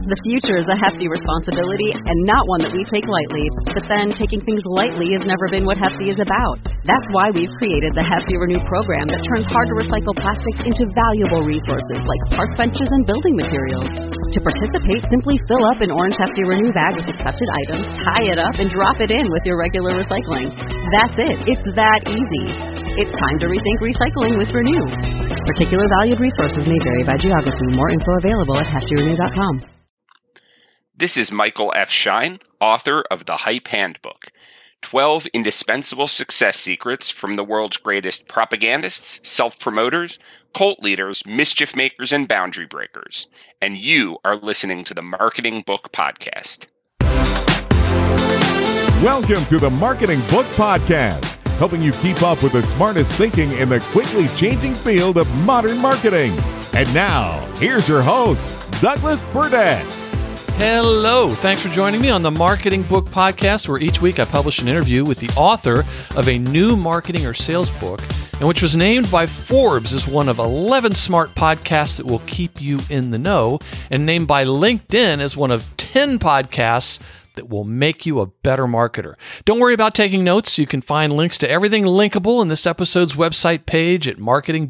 The future is a hefty responsibility and not one that we take lightly. But then, taking things lightly has never been what Hefty is about. That's why we've created the Hefty Renew program that turns hard-to-recycle plastics into valuable resources like park benches and building materials. To participate, simply fill up an orange Hefty Renew bag with accepted items, tie it up, and drop it in with your regular recycling. That's it. It's that easy. It's time to rethink recycling with Renew. Particular valued resources may vary by geography. More info available at heftyrenew.com. This is Michael F. Schein, author of The Hype Handbook, 12 indispensable success secrets from the world's greatest propagandists, self-promoters, cult leaders, mischief makers, and boundary breakers. And you are listening to the Marketing Book Podcast. Welcome to the Marketing Book Podcast, helping you keep up with the smartest thinking in the quickly changing field of modern marketing. And now, here's your host, Douglas Burdett. Hello. Thanks for joining me on the Marketing Book Podcast, where each week I publish an interview with the author of a new marketing or sales book, and which was named by Forbes as one of 11 smart podcasts that will keep you in the know, and named by LinkedIn as one of 10 podcasts that will make you a better marketer. Don't worry about taking notes. You can find links to everything linkable in this episode's website page at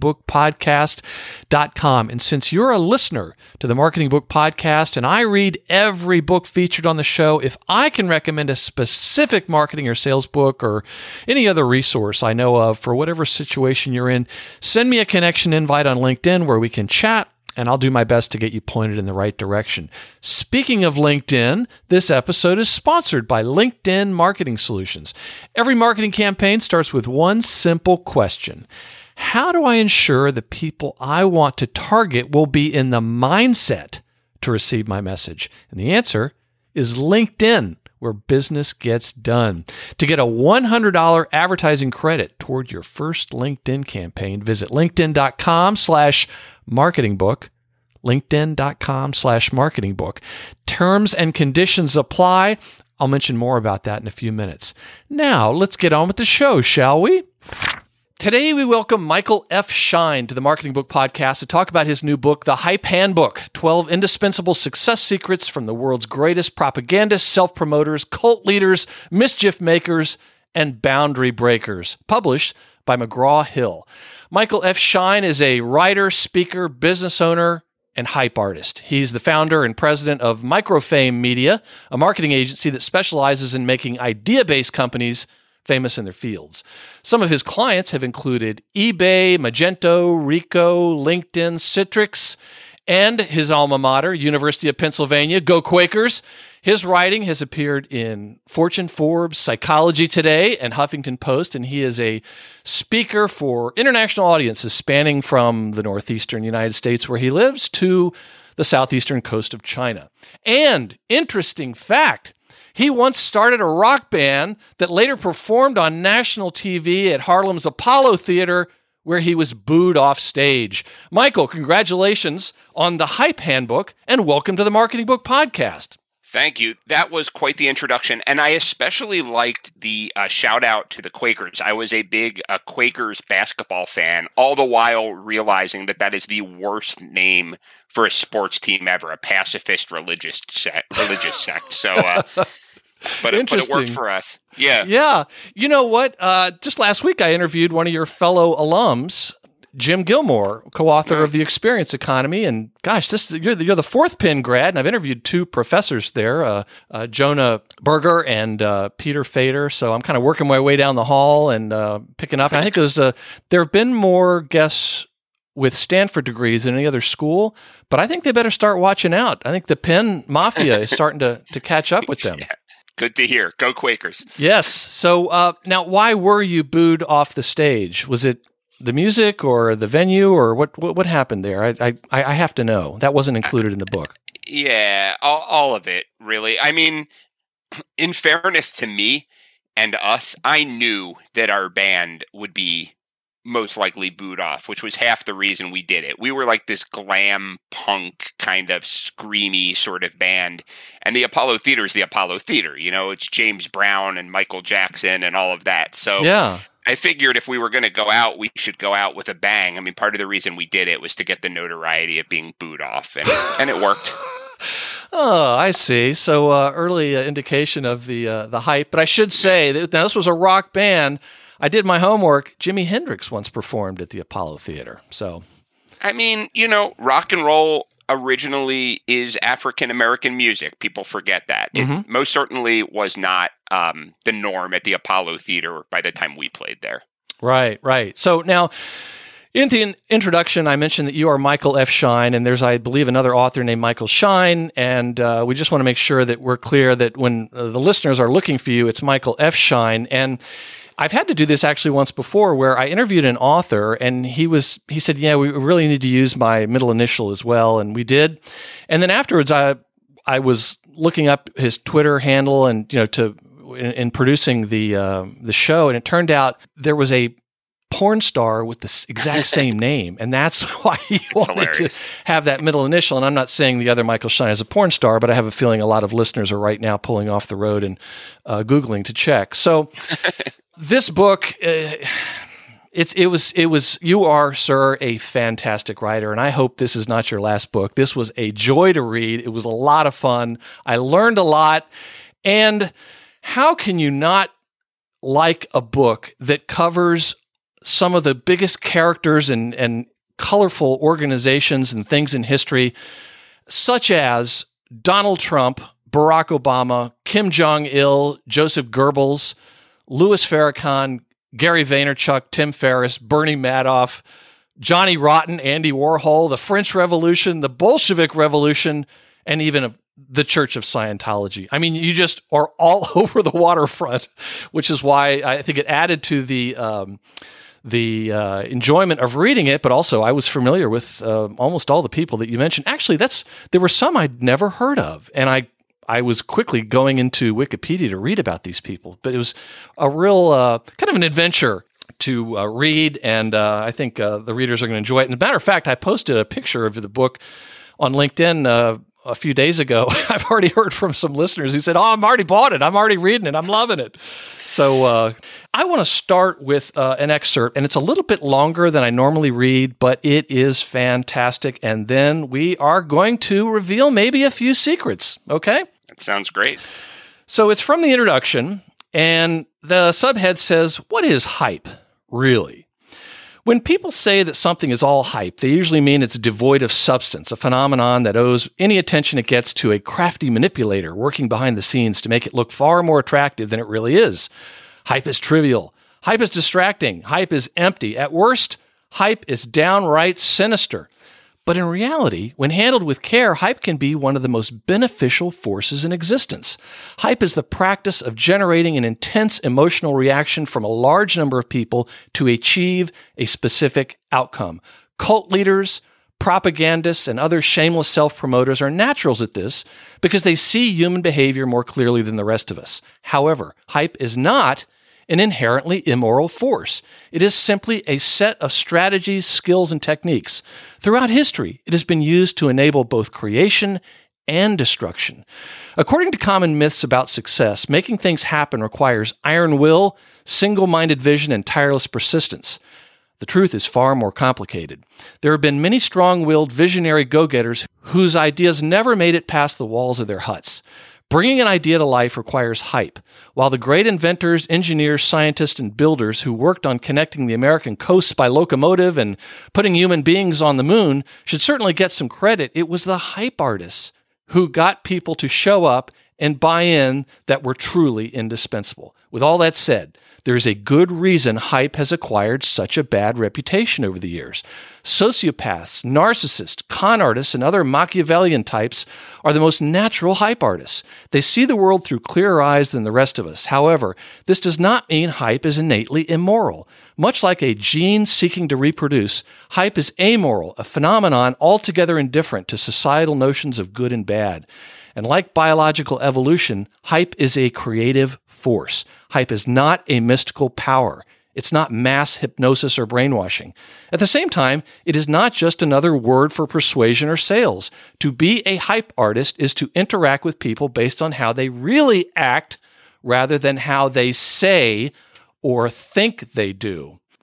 marketingbookpodcast.com. And since you're a listener to the Marketing Book Podcast and I read every book featured on the show, if I can recommend a specific marketing or sales book or any other resource I know of for whatever situation you're in, send me a connection invite on LinkedIn where we can chat, and I'll do my best to get you pointed in the right direction. Speaking of LinkedIn, this episode is sponsored by LinkedIn Marketing Solutions. Every marketing campaign starts with one simple question. How do I ensure the people I want to target will be in the mindset to receive my message? And the answer is LinkedIn, where business gets done. To get a $100 advertising credit toward your first LinkedIn campaign, visit linkedin.com/marketingbook, linkedin.com/marketingbook. Terms and conditions apply. I'll mention more about that in a few minutes. Now, let's get on with the show, shall we? Today, we welcome Michael F. Schein to the Marketing Book Podcast to talk about his new book, The Hype Handbook, 12 indispensable success secrets from the world's greatest propagandists, self-promoters, cult leaders, mischief makers, and boundary breakers, published by McGraw-Hill. Michael F. Schein is a writer, speaker, business owner, and hype artist. He's the founder and president of Microfame Media, a marketing agency that specializes in making idea-based companies famous in their fields. Some of his clients have included eBay, Magento, Ricoh, LinkedIn, Citrix, and his alma mater, University of Pennsylvania. Go Quakers! His writing has appeared in Fortune, Forbes, Psychology Today, and Huffington Post, and he is a speaker for international audiences spanning from the northeastern United States, where he lives, to the southeastern coast of China. And, interesting fact, he once started a rock band that later performed on national TV at Harlem's Apollo Theater, where he was booed off stage. Michael, congratulations on the Hype Handbook, and welcome to the Marketing Book Podcast. Thank you. That was quite the introduction. And I especially liked the shout out to the Quakers. I was a big Quakers basketball fan, all the while realizing that that is the worst name for a sports team ever, a pacifist religious sect. So, but it worked for us. Yeah. Yeah. You know what? Just last week, I interviewed one of your fellow alums, Jim Gilmore, co-author of The Experience Economy. And gosh, you're the fourth Penn grad, and I've interviewed two professors there, Jonah Berger and Peter Fader. So I'm kind of working my way down the hall and picking up. And I think there have been more guests with Stanford degrees than any other school, but I think they better start watching out. I think the Penn Mafia is starting to catch up with them. Yeah. Good to hear. Go Quakers. Yes. So now, why were you booed off the stage? Was it the music or the venue, or what happened there? I have to know. That wasn't included in the book. Yeah, all of it, really. I mean, in fairness to me and us, I knew that our band would be most likely booed off, which was half the reason we did it. We were like this glam punk kind of screamy sort of band. And the Apollo Theater is the Apollo Theater. You know, it's James Brown and Michael Jackson and all of that. So yeah. I figured if we were going to go out, we should go out with a bang. I mean, part of the reason we did it was to get the notoriety of being booed off, and it worked. Oh, I see. So early indication of the hype. But I should say that now this was a rock band. I did my homework. Jimi Hendrix once performed at the Apollo Theater. So, I mean, rock and roll originally is African-American music. People forget that. It most certainly was not the norm at the Apollo Theater by the time we played there. Right. So now, in the introduction, I mentioned that you are Michael F. Schein, and there's, I believe, another author named Michael Schein, and we just want to make sure that we're clear that when the listeners are looking for you, it's Michael F. Schein. And I've had to do this actually once before where I interviewed an author, and he said, yeah, we really need to use my middle initial as well, and we did. And then afterwards, I was looking up his Twitter handle and, in producing the show, and it turned out there was a porn star with the exact same name, and that's why he wanted to have that middle initial. And I'm not saying the other Michael Schein is a porn star, but I have a feeling a lot of listeners are right now pulling off the road and Googling to check. So this book, you are, sir, a fantastic writer, and I hope this is not your last book. This was a joy to read. It was a lot of fun. I learned a lot, and how can you not like a book that covers some of the biggest characters and colorful organizations and things in history, such as Donald Trump, Barack Obama, Kim Jong-il, Joseph Goebbels, Louis Farrakhan, Gary Vaynerchuk, Tim Ferriss, Bernie Madoff, Johnny Rotten, Andy Warhol, the French Revolution, the Bolshevik Revolution, and even the Church of Scientology. I mean, you just are all over the waterfront, which is why I think it added to the enjoyment of reading it, but also I was familiar with almost all the people that you mentioned. Actually, there were some I'd never heard of, and I was quickly going into Wikipedia to read about these people. But it was a real kind of an adventure to read, and I think the readers are going to enjoy it. And as a matter of fact, I posted a picture of the book on LinkedIn a few days ago. I've already heard from some listeners who said, I'm already bought it. I'm already reading it. I'm loving it. So I want to start with an excerpt, and it's a little bit longer than I normally read, but it is fantastic. And then we are going to reveal maybe a few secrets. Okay? That sounds great. So it's from the introduction, and the subhead says, what is hype, really? When people say that something is all hype, they usually mean it's devoid of substance, a phenomenon that owes any attention it gets to a crafty manipulator working behind the scenes to make it look far more attractive than it really is. Hype is trivial. Hype is distracting. Hype is empty. At worst, hype is downright sinister. But in reality, when handled with care, hype can be one of the most beneficial forces in existence. Hype is the practice of generating an intense emotional reaction from a large number of people to achieve a specific outcome. Cult leaders, propagandists, and other shameless self-promoters are naturals at this because they see human behavior more clearly than the rest of us. However, hype is not an inherently immoral force. It is simply a set of strategies, skills, and techniques. Throughout history, it has been used to enable both creation and destruction. According to common myths about success, making things happen requires iron will, single-minded vision, and tireless persistence. The truth is far more complicated. There have been many strong-willed, visionary go-getters whose ideas never made it past the walls of their huts. Bringing an idea to life requires hype. While the great inventors, engineers, scientists, and builders who worked on connecting the American coasts by locomotive and putting human beings on the moon should certainly get some credit, it was the hype artists who got people to show up and buy in that were truly indispensable. With all that said, there is a good reason hype has acquired such a bad reputation over the years. Sociopaths, narcissists, con artists, and other Machiavellian types are the most natural hype artists. They see the world through clearer eyes than the rest of us. However, this does not mean hype is innately immoral. Much like a gene seeking to reproduce, hype is amoral, a phenomenon altogether indifferent to societal notions of good and bad. And like biological evolution, hype is a creative force. Hype is not a mystical power. It's not mass hypnosis or brainwashing. At the same time, it is not just another word for persuasion or sales. To be a hype artist is to interact with people based on how they really act rather than how they say or think they do.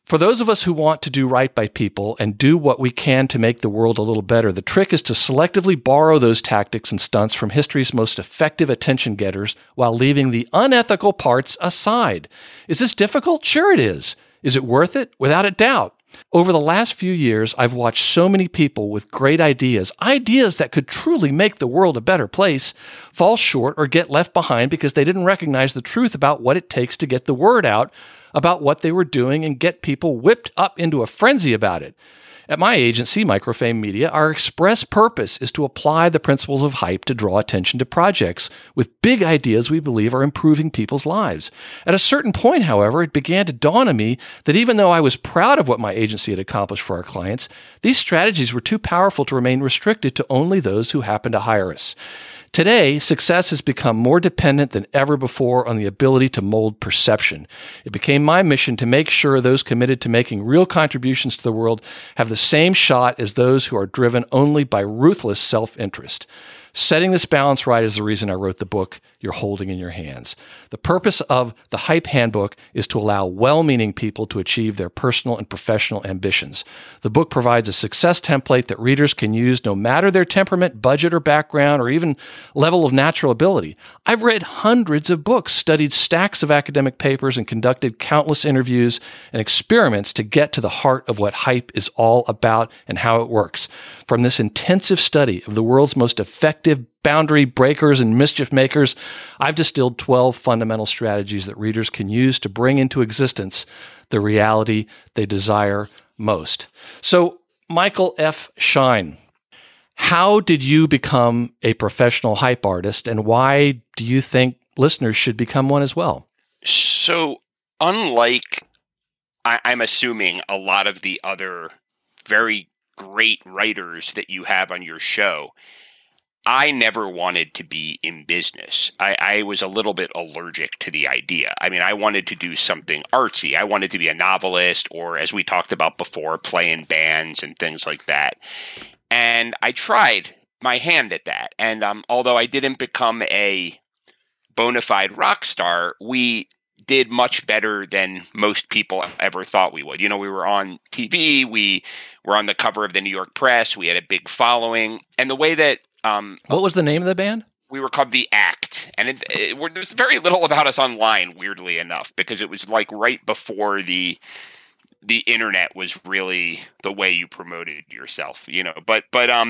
For those of us who want to do right by people and do what we can to make the world a little better, the trick is to selectively borrow those tactics and stunts from history's most effective attention getters while leaving the unethical parts aside. Is this difficult? Sure it is. Is it worth it? Without a doubt. Over the last few years, I've watched so many people with great ideas that could truly make the world a better place, fall short or get left behind because they didn't recognize the truth about what it takes to get the word out about what they were doing and get people whipped up into a frenzy about it. At my agency, Microfame Media, our express purpose is to apply the principles of hype to draw attention to projects with big ideas we believe are improving people's lives. At a certain point, however, it began to dawn on me that even though I was proud of what my agency had accomplished for our clients, these strategies were too powerful to remain restricted to only those who happen to hire us. Today, success has become more dependent than ever before on the ability to mold perception. It became my mission to make sure those committed to making real contributions to the world have the same shot as those who are driven only by ruthless self-interest. Setting this balance right is the reason I wrote the book you're holding in your hands. The purpose of the Hype Handbook is to allow well-meaning people to achieve their personal and professional ambitions. The book provides a success template that readers can use no matter their temperament, budget, or background, or even level of natural ability. I've read hundreds of books, studied stacks of academic papers, and conducted countless interviews and experiments to get to the heart of what hype is all about and how it works. From this intensive study of the world's most effective boundary breakers and mischief makers, I've distilled 12 fundamental strategies that readers can use to bring into existence the reality they desire most. So, Michael F. Shine, how did you become a professional hype artist, and why do you think listeners should become one as well? So, unlike, I'm assuming, a lot of the other very great writers that you have on your show, I never wanted to be in business. I was a little bit allergic to the idea. I mean, I wanted to do something artsy. I wanted to be a novelist, or, as we talked about before, play in bands and things like that. And I tried my hand at that. And although I didn't become a bona fide rock star, we did much better than most people ever thought we would. You know, we were on TV, we were on the cover of the New York Press, we had a big following. And the way that what was the name of the band? We were called The Act. And there's very little about us online, weirdly enough, because it was like right before the internet was really the way you promoted yourself, you know. But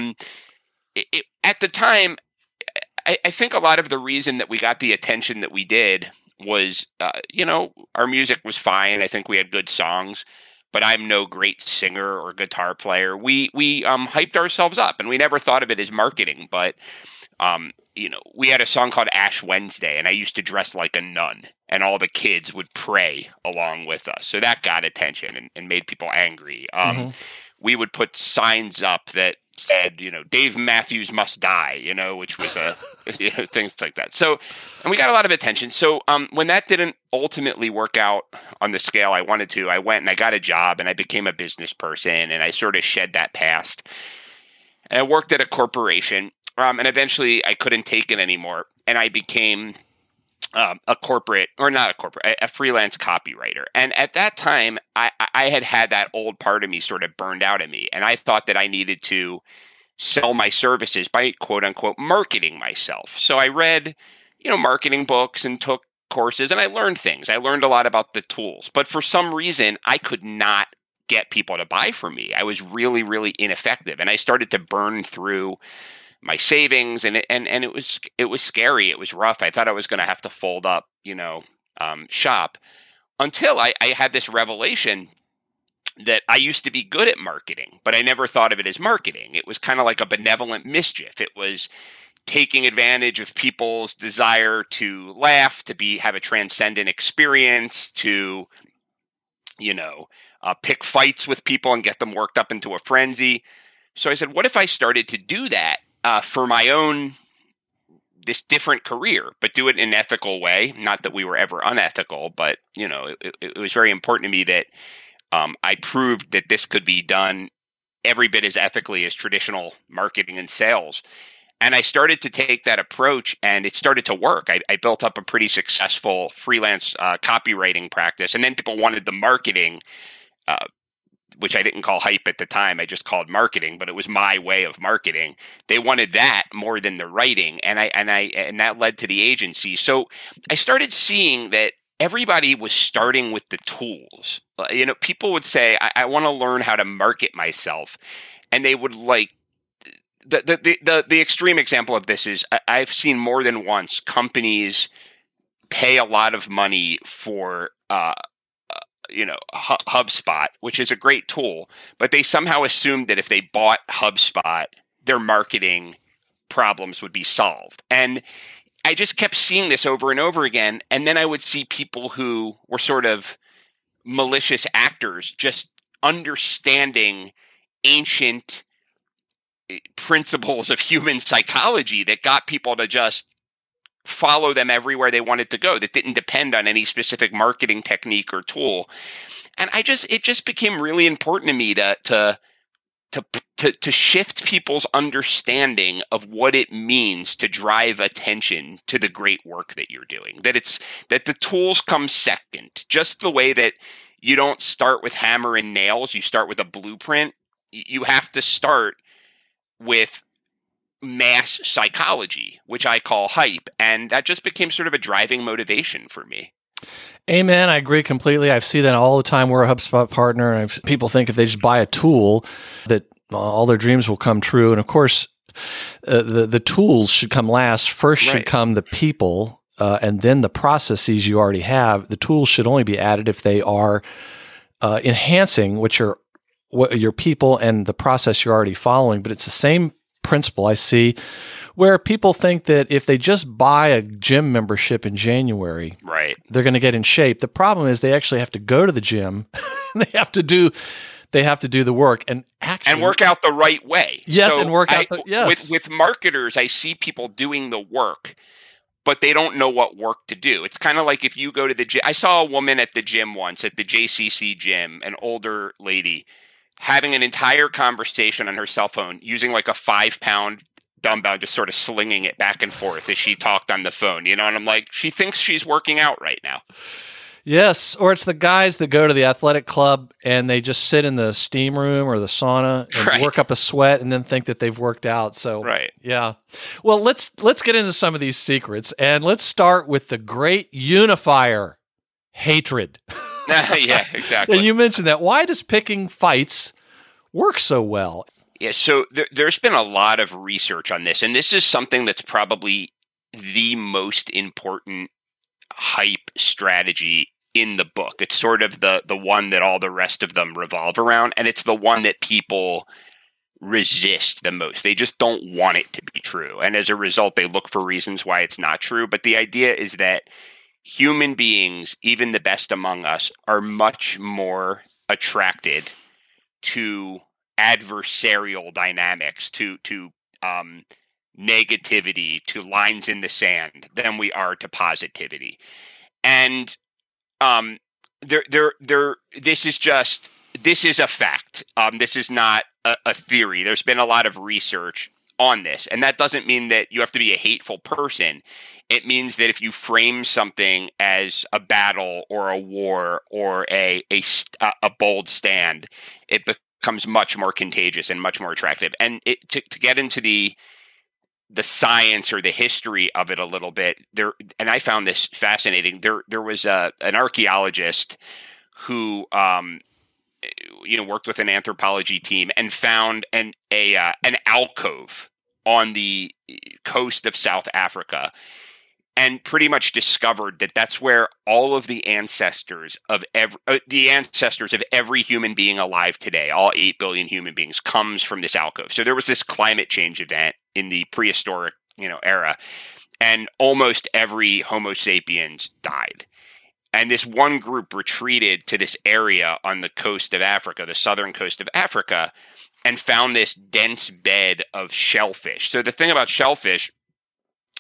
at the time, I think a lot of the reason that we got the attention that we did was, you know, our music was fine. I think we had good songs, but I'm no great singer or guitar player. We hyped ourselves up, and we never thought of it as marketing. But you know, we had a song called Ash Wednesday, and I used to dress like a nun, and all the kids would pray along with us. So that got attention and made people angry. We would put signs up that said, you know, Dave Matthews must die, you know, which was you know, things like that. So, and we got a lot of attention. So when that didn't ultimately work out on the scale I wanted to, I went and I got a job and I became a business person, and I sort of shed that past. And I worked at a corporation, and eventually I couldn't take it anymore. And I became a freelance copywriter. And at that time, I had that old part of me sort of burned out of me. And I thought that I needed to sell my services by, quote unquote, marketing myself. So I read, you know, marketing books and took courses, and I learned things. I learned a lot about the tools. But for some reason, I could not get people to buy from me. I was really, really ineffective. And I started to burn through my savings, and it was scary. It was rough. I thought I was going to have to fold up, you know, shop, until I had this revelation that I used to be good at marketing, but I never thought of it as marketing. It was kind of like a benevolent mischief. It was taking advantage of people's desire to laugh, to have a transcendent experience, to, you know, pick fights with people and get them worked up into a frenzy. So I said, what if I started to do that for my own, this different career, but do it in an ethical way? Not that we were ever unethical, but, you know, it was very important to me that I proved that this could be done every bit as ethically as traditional marketing and sales. And I started to take that approach, and it started to work. I built up a pretty successful freelance copywriting practice, and then people wanted the marketing. which I didn't call hype at the time. I just called marketing, but it was my way of marketing. They wanted that more than the writing. And that led to the agency. So I started seeing that everybody was starting with the tools. People would say, I want to learn how to market myself. And they would the extreme example of this is I've seen more than once companies pay a lot of money for, HubSpot, which is a great tool, but they somehow assumed that if they bought HubSpot, their marketing problems would be solved. And I just kept seeing this over and over again. And then I would see people who were sort of malicious actors just understanding ancient principles of human psychology that got people to just follow them everywhere they wanted to go, that didn't depend on any specific marketing technique or tool. And it just became really important to me to shift people's understanding of what it means to drive attention to the great work that you're doing. That the tools come second, just the way that you don't start with hammer and nails, you start with a blueprint. You have to start with mass psychology, which I call hype. And that just became sort of a driving motivation for me. Amen. I agree completely. I see that all the time. We're a HubSpot partner. And people think if they just buy a tool that all their dreams will come true. And of course, the tools should come last. First should come the people, and then the processes you already have. The tools should only be added if they are enhancing what your people and the process you're already following. But it's the same principle I see where people think that if they just buy a gym membership in January, they're going to get in shape. The problem is they actually have to go to the gym. They have to do the work and work out the right way. Yes, so and work out with marketers, I see people doing the work, but they don't know what work to do. It's kind of like if you go to the gym. I saw a woman at the gym once, at the JCC gym, an older lady, having an entire conversation on her cell phone using like a 5-pound dumbbell, just sort of slinging it back and forth as she talked on the phone, and I'm like, she thinks she's working out right now. Yes, or it's the guys that go to the athletic club and they just sit in the steam room or the sauna and work up a sweat and then think that they've worked out. So, yeah. Well, let's get into some of these secrets, and let's start with the great unifier, hatred. Yeah, exactly. And you mentioned that. Why does picking fights work so well? Yeah, so there's been a lot of research on this, and this is something that's probably the most important hype strategy in the book. It's sort of the one that all the rest of them revolve around, and it's the one that people resist the most. They just don't want it to be true, and as a result, they look for reasons why it's not true. But the idea is that human beings, even the best among us, are much more attracted to adversarial dynamics, to negativity, to lines in the sand than we are to positivity. And this is a fact. This is not a theory. There's been a lot of research on this, and that doesn't mean that you have to be a hateful person. It means that if you frame something as a battle or a war or a bold stand, it becomes much more contagious and much more attractive. And to get into the science or the history of it a little bit there, and I found this fascinating. There was an archaeologist who worked with an anthropology team and found an alcove on the coast of South Africa, and pretty much discovered that that's where all of the ancestors of every human being alive today, all 8 billion human beings, comes from this alcove. So there was this climate change event in the prehistoric, era, and almost every Homo sapiens died. And this one group retreated to this area on the coast of Africa, the southern coast of Africa, and found this dense bed of shellfish. So the thing about shellfish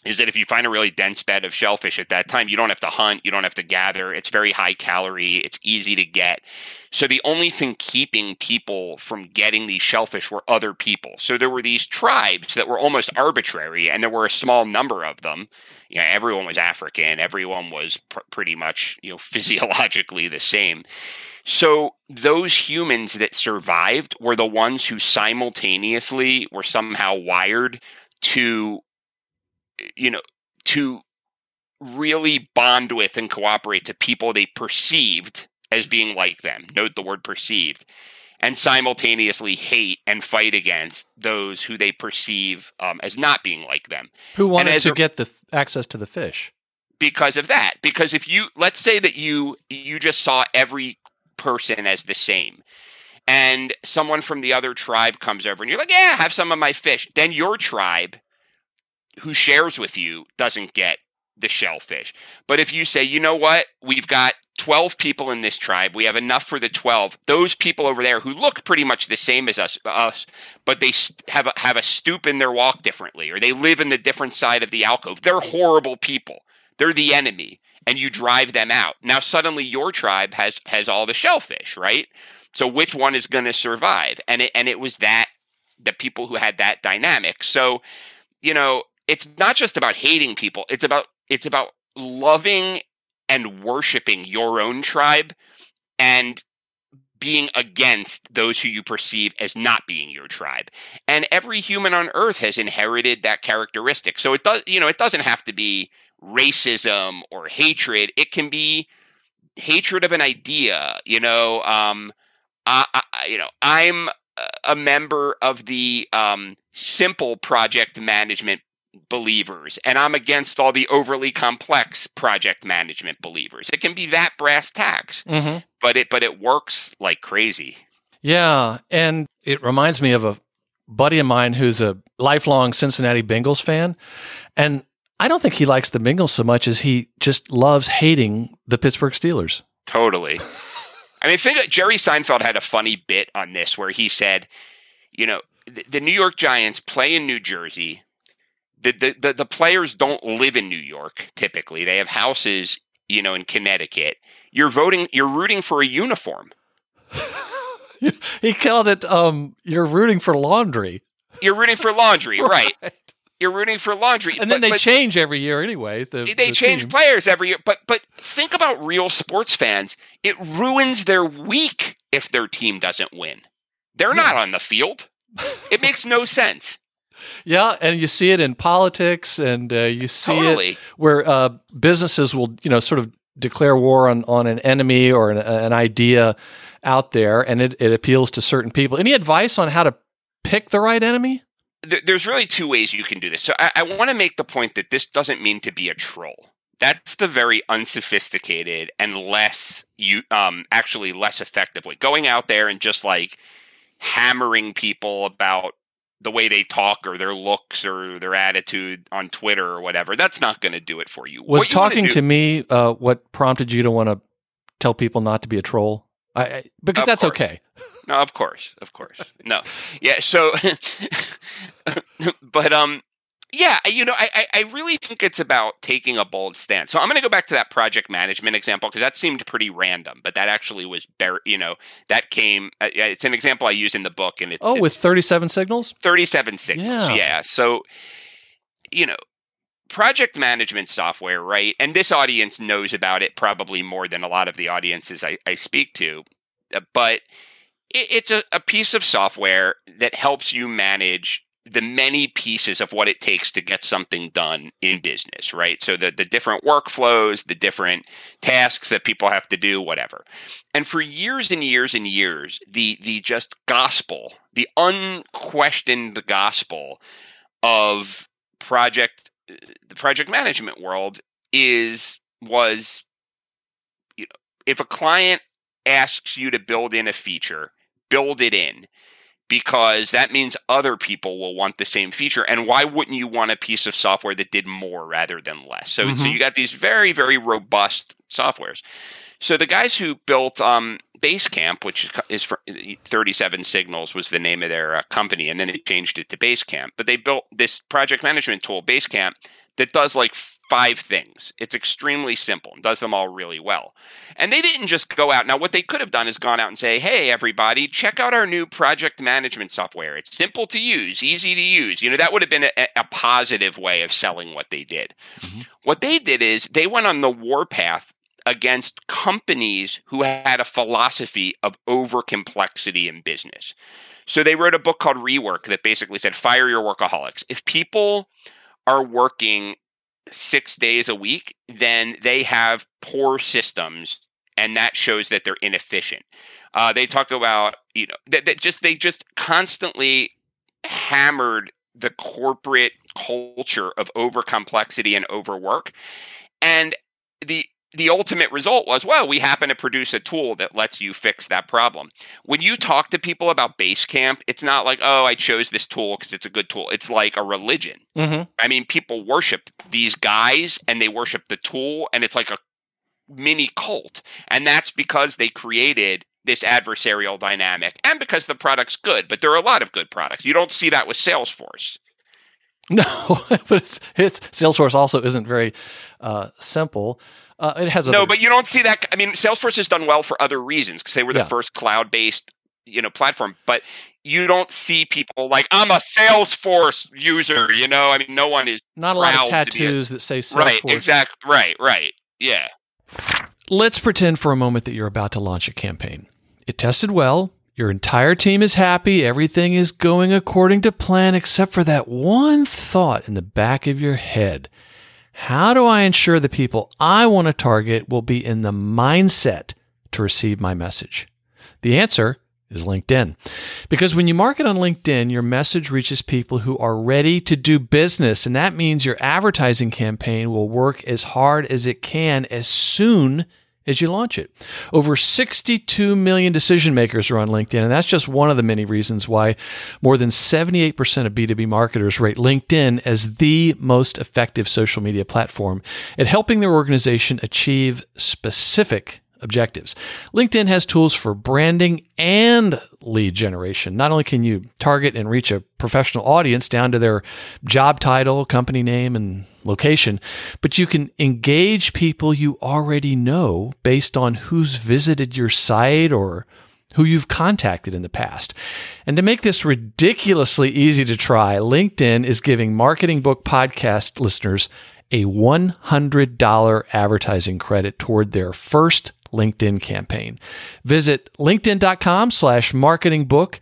is that if you find a really dense bed of shellfish at that time, you don't have to hunt, you don't have to gather. It's very high calorie, it's easy to get. So the only thing keeping people from getting these shellfish were other people. So there were these tribes that were almost arbitrary, and there were a small number of them. You know, everyone was African, everyone was pretty much, you know, physiologically the same. So those humans that survived were the ones who simultaneously were somehow wired to, you know, to really bond with and cooperate to people they perceived as being like them. Note the word perceived. And simultaneously hate and fight against those who they perceive as not being like them. Who wanted to get the access to the fish. Because of that. Because if you, let's say that you just saw every person as the same, and someone from the other tribe comes over and you're like, yeah, have some of my fish. Then your tribe, who shares with you, doesn't get the shellfish. But if you say, you know what, we've got 12 people in this tribe, we have enough for the 12. Those people over there who look pretty much the same as us, but they have a stoop in their walk differently, or they live in the different side of the alcove. They're horrible people. They're the enemy, and you drive them out. Now suddenly your tribe has all the shellfish, right? So which one is going to survive? And it was that the people who had that dynamic. So, you know, it's not just about hating people. It's about loving and worshiping your own tribe and being against those who you perceive as not being your tribe. And every human on earth has inherited that characteristic. So it doesn't have to be racism or hatred. It can be hatred of an idea. I'm a member of the simple project management believers, and I'm against all the overly complex project management believers. It can be that brass tacks, but it works like crazy. Yeah, and it reminds me of a buddy of mine who's a lifelong Cincinnati Bengals fan, and I don't think he likes the Bengals so much as he just loves hating the Pittsburgh Steelers. Totally. I mean, Jerry Seinfeld had a funny bit on this where he said, you know, the New York Giants play in New Jersey. The players don't live in New York, typically. They have houses, in Connecticut. You're rooting for a uniform. He called it, you're rooting for laundry. You're rooting for laundry, right. You're rooting for laundry. And then they change every year anyway. They change players every year. But think about real sports fans. It ruins their week if their team doesn't win. They're not on the field. It makes no sense. Yeah, and you see it in politics, and you see it where businesses will, sort of declare war on an enemy or an idea out there, and it appeals to certain people. Any advice on how to pick the right enemy? There's really two ways you can do this. So I want to make the point that this doesn't mean to be a troll. That's the very unsophisticated and actually less effective way. Going out there and just like hammering people about the way they talk or their looks or their attitude on Twitter or whatever, that's not going to do it for you. Was talking to me what prompted you to want to tell people not to be a troll? Because that's okay. No, of course. No. Yeah, so, but, yeah, I really think it's about taking a bold stance. So I'm going to go back to that project management example because that seemed pretty random, but that actually was, that came, it's an example I use in the book. And it's with 37 signals? 37 signals, yeah. So, project management software, right? And this audience knows about it probably more than a lot of the audiences I speak to, but it's a piece of software that helps you manage the many pieces of what it takes to get something done in business, right? So the different workflows, the different tasks that people have to do, whatever. And for years and years and years, the just gospel, the unquestioned gospel of the project management world was, if a client asks you to build in a feature, build it in, because that means other people will want the same feature. And why wouldn't you want a piece of software that did more rather than less? So you got these very, very robust softwares. So the guys who built Basecamp, which is for 37 Signals was the name of their company, and then they changed it to Basecamp. But they built this project management tool, Basecamp, that does like 5 things. It's extremely simple and does them all really well. And they didn't just go out. Now, what they could have done is gone out and say, hey, everybody, check out our new project management software. It's simple to use, easy to use. That would have been a positive way of selling what they did. Mm-hmm. What they did is they went on the warpath against companies who had a philosophy of over-complexity in business. So they wrote a book called Rework that basically said, fire your workaholics. If people are working 6 days a week, then they have poor systems, and that shows that they're inefficient. They talk about, they just constantly hammered the corporate culture of overcomplexity and overwork. And the ultimate result was, well, we happen to produce a tool that lets you fix that problem. When you talk to people about Basecamp, it's not like, oh, I chose this tool because it's a good tool. It's like a religion. Mm-hmm. I mean, people worship these guys and they worship the tool, and it's like a mini cult. And that's because they created this adversarial dynamic and because the product's good. But there are a lot of good products. You don't see that with Salesforce. No, but it's Salesforce also isn't very simple. It has but you don't see that. I mean, Salesforce has done well for other reasons because they were the first cloud-based, platform. But you don't see people like, I'm a Salesforce user. I mean, no one is not a lot of tattoos that say Salesforce. Right, exactly. Right. Yeah. Let's pretend for a moment that you're about to launch a campaign. It tested well. Your entire team is happy. Everything is going according to plan, except for that one thought in the back of your head. How do I ensure the people I want to target will be in the mindset to receive my message? The answer is LinkedIn. Because when you market on LinkedIn, your message reaches people who are ready to do business. And that means your advertising campaign will work as hard as it can as soon as you launch it. Over 62 million decision makers are on LinkedIn, and that's just one of the many reasons why more than 78% of B2B marketers rate LinkedIn as the most effective social media platform at helping their organization achieve specific objectives. LinkedIn has tools for branding and lead generation. Not only can you target and reach a professional audience down to their job title, company name, and location, but you can engage people you already know based on who's visited your site or who you've contacted in the past. And to make this ridiculously easy to try, LinkedIn is giving Marketing Book podcast listeners a $100 advertising credit toward their first LinkedIn campaign. Visit linkedin.com/marketingbook,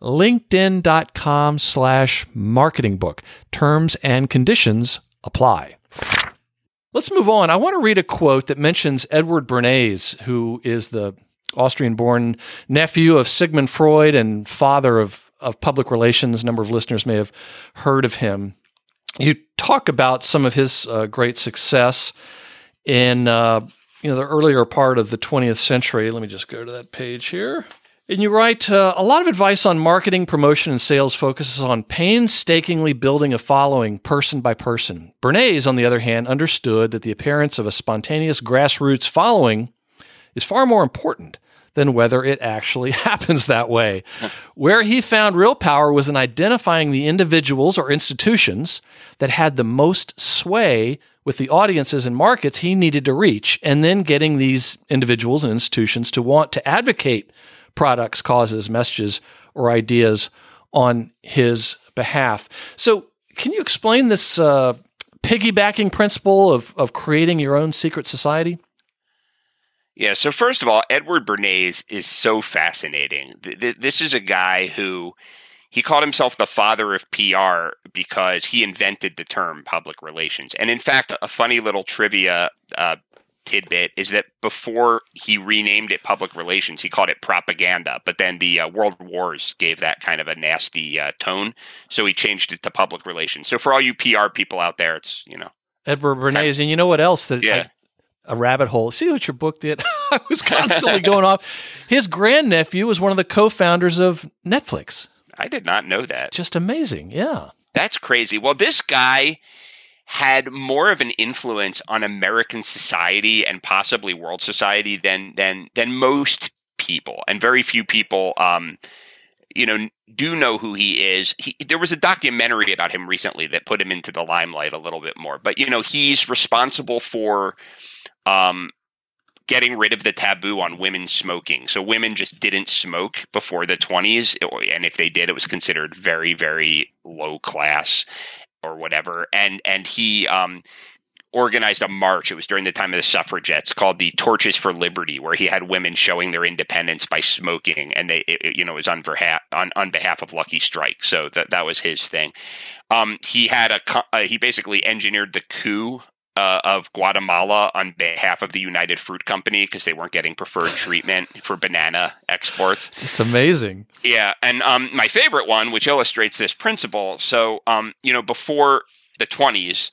linkedin.com/marketingbook. Terms and conditions apply. Let's move on. I want to read a quote that mentions Edward Bernays, who is the Austrian-born nephew of Sigmund Freud and father of public relations. A number of listeners may have heard of him. You talk about some of his great success in the earlier part of the 20th century. Let me just go to that page here. And you write, a lot of advice on marketing, promotion, and sales focuses on painstakingly building a following person by person. Bernays, on the other hand, understood that the appearance of a spontaneous grassroots following is far more important than whether it actually happens that way. Where he found real power was in identifying the individuals or institutions that had the most sway with the audiences and markets he needed to reach, and then getting these individuals and institutions to want to advocate products, causes, messages, or ideas on his behalf. So can you explain this piggybacking principle of creating your own secret society? Yeah, so first of all, Edward Bernays is so fascinating. This is a guy who, he called himself the father of PR because he invented the term public relations. And in fact, a funny little trivia tidbit is that before he renamed it public relations, he called it propaganda. But then the World Wars gave that kind of a nasty tone, so he changed it to public relations. So for all you PR people out there, it's, Edward Bernays. And you know what else? A rabbit hole. See what your book did? I was constantly going off. His grandnephew was one of the co-founders of Netflix. I did not know that. Just amazing. Yeah. That's crazy. Well, this guy had more of an influence on American society and possibly world society than most people. And very few people do know who he is. There was a documentary about him recently that put him into the limelight a little bit more. But, he's responsible for getting rid of the taboo on women smoking. So women just didn't smoke before the 20s. And if they did, it was considered very, very low class or whatever. And he organized a march. It was during the time of the suffragettes, called the Torches for Liberty, where he had women showing their independence by smoking, and it was on behalf of Lucky Strike. So that was his thing. He basically engineered the coup of Guatemala on behalf of the United Fruit Company because they weren't getting preferred treatment for banana exports. Just amazing. Yeah, and my favorite one, which illustrates this principle. So, before the 20s,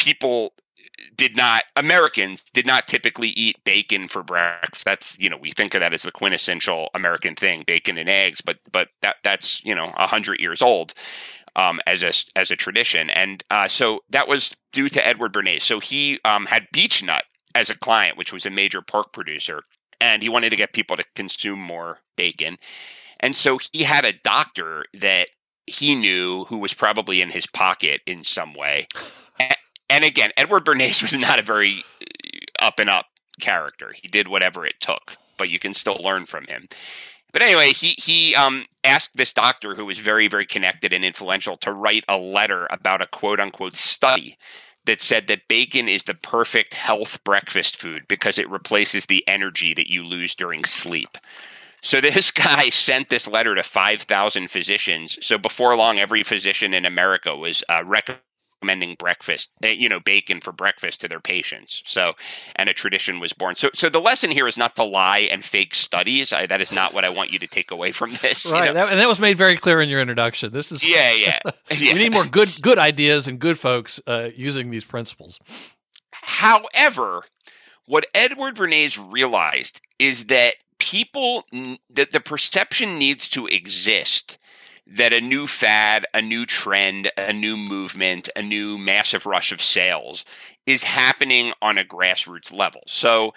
Americans did not typically eat bacon for breakfast. That's, we think of that as the quintessential American thing, bacon and eggs, but that's 100 years old as a tradition. And so that was due to Edward Bernays. So he had Beech-Nut as a client, which was a major pork producer, and he wanted to get people to consume more bacon. And so he had a doctor that he knew who was probably in his pocket in some way. And again, Edward Bernays was not a very up-and-up character. He did whatever it took, but you can still learn from him. But anyway, he asked this doctor, who was very, very connected and influential, to write a letter about a quote-unquote study that said that bacon is the perfect health breakfast food because it replaces the energy that you lose during sleep. So this guy sent this letter to 5,000 physicians. So before long, every physician in America was recommending breakfast, bacon for breakfast to their patients. So, and a tradition was born. So the lesson here is not to lie and fake studies. That is not what I want you to take away from this. Right, and that was made very clear in your introduction. This is yeah. We need more good ideas and good folks using these principles. However, what Edward Bernays realized is that that the perception needs to exist that a new fad, a new trend, a new movement, a new massive rush of sales is happening on a grassroots level. So,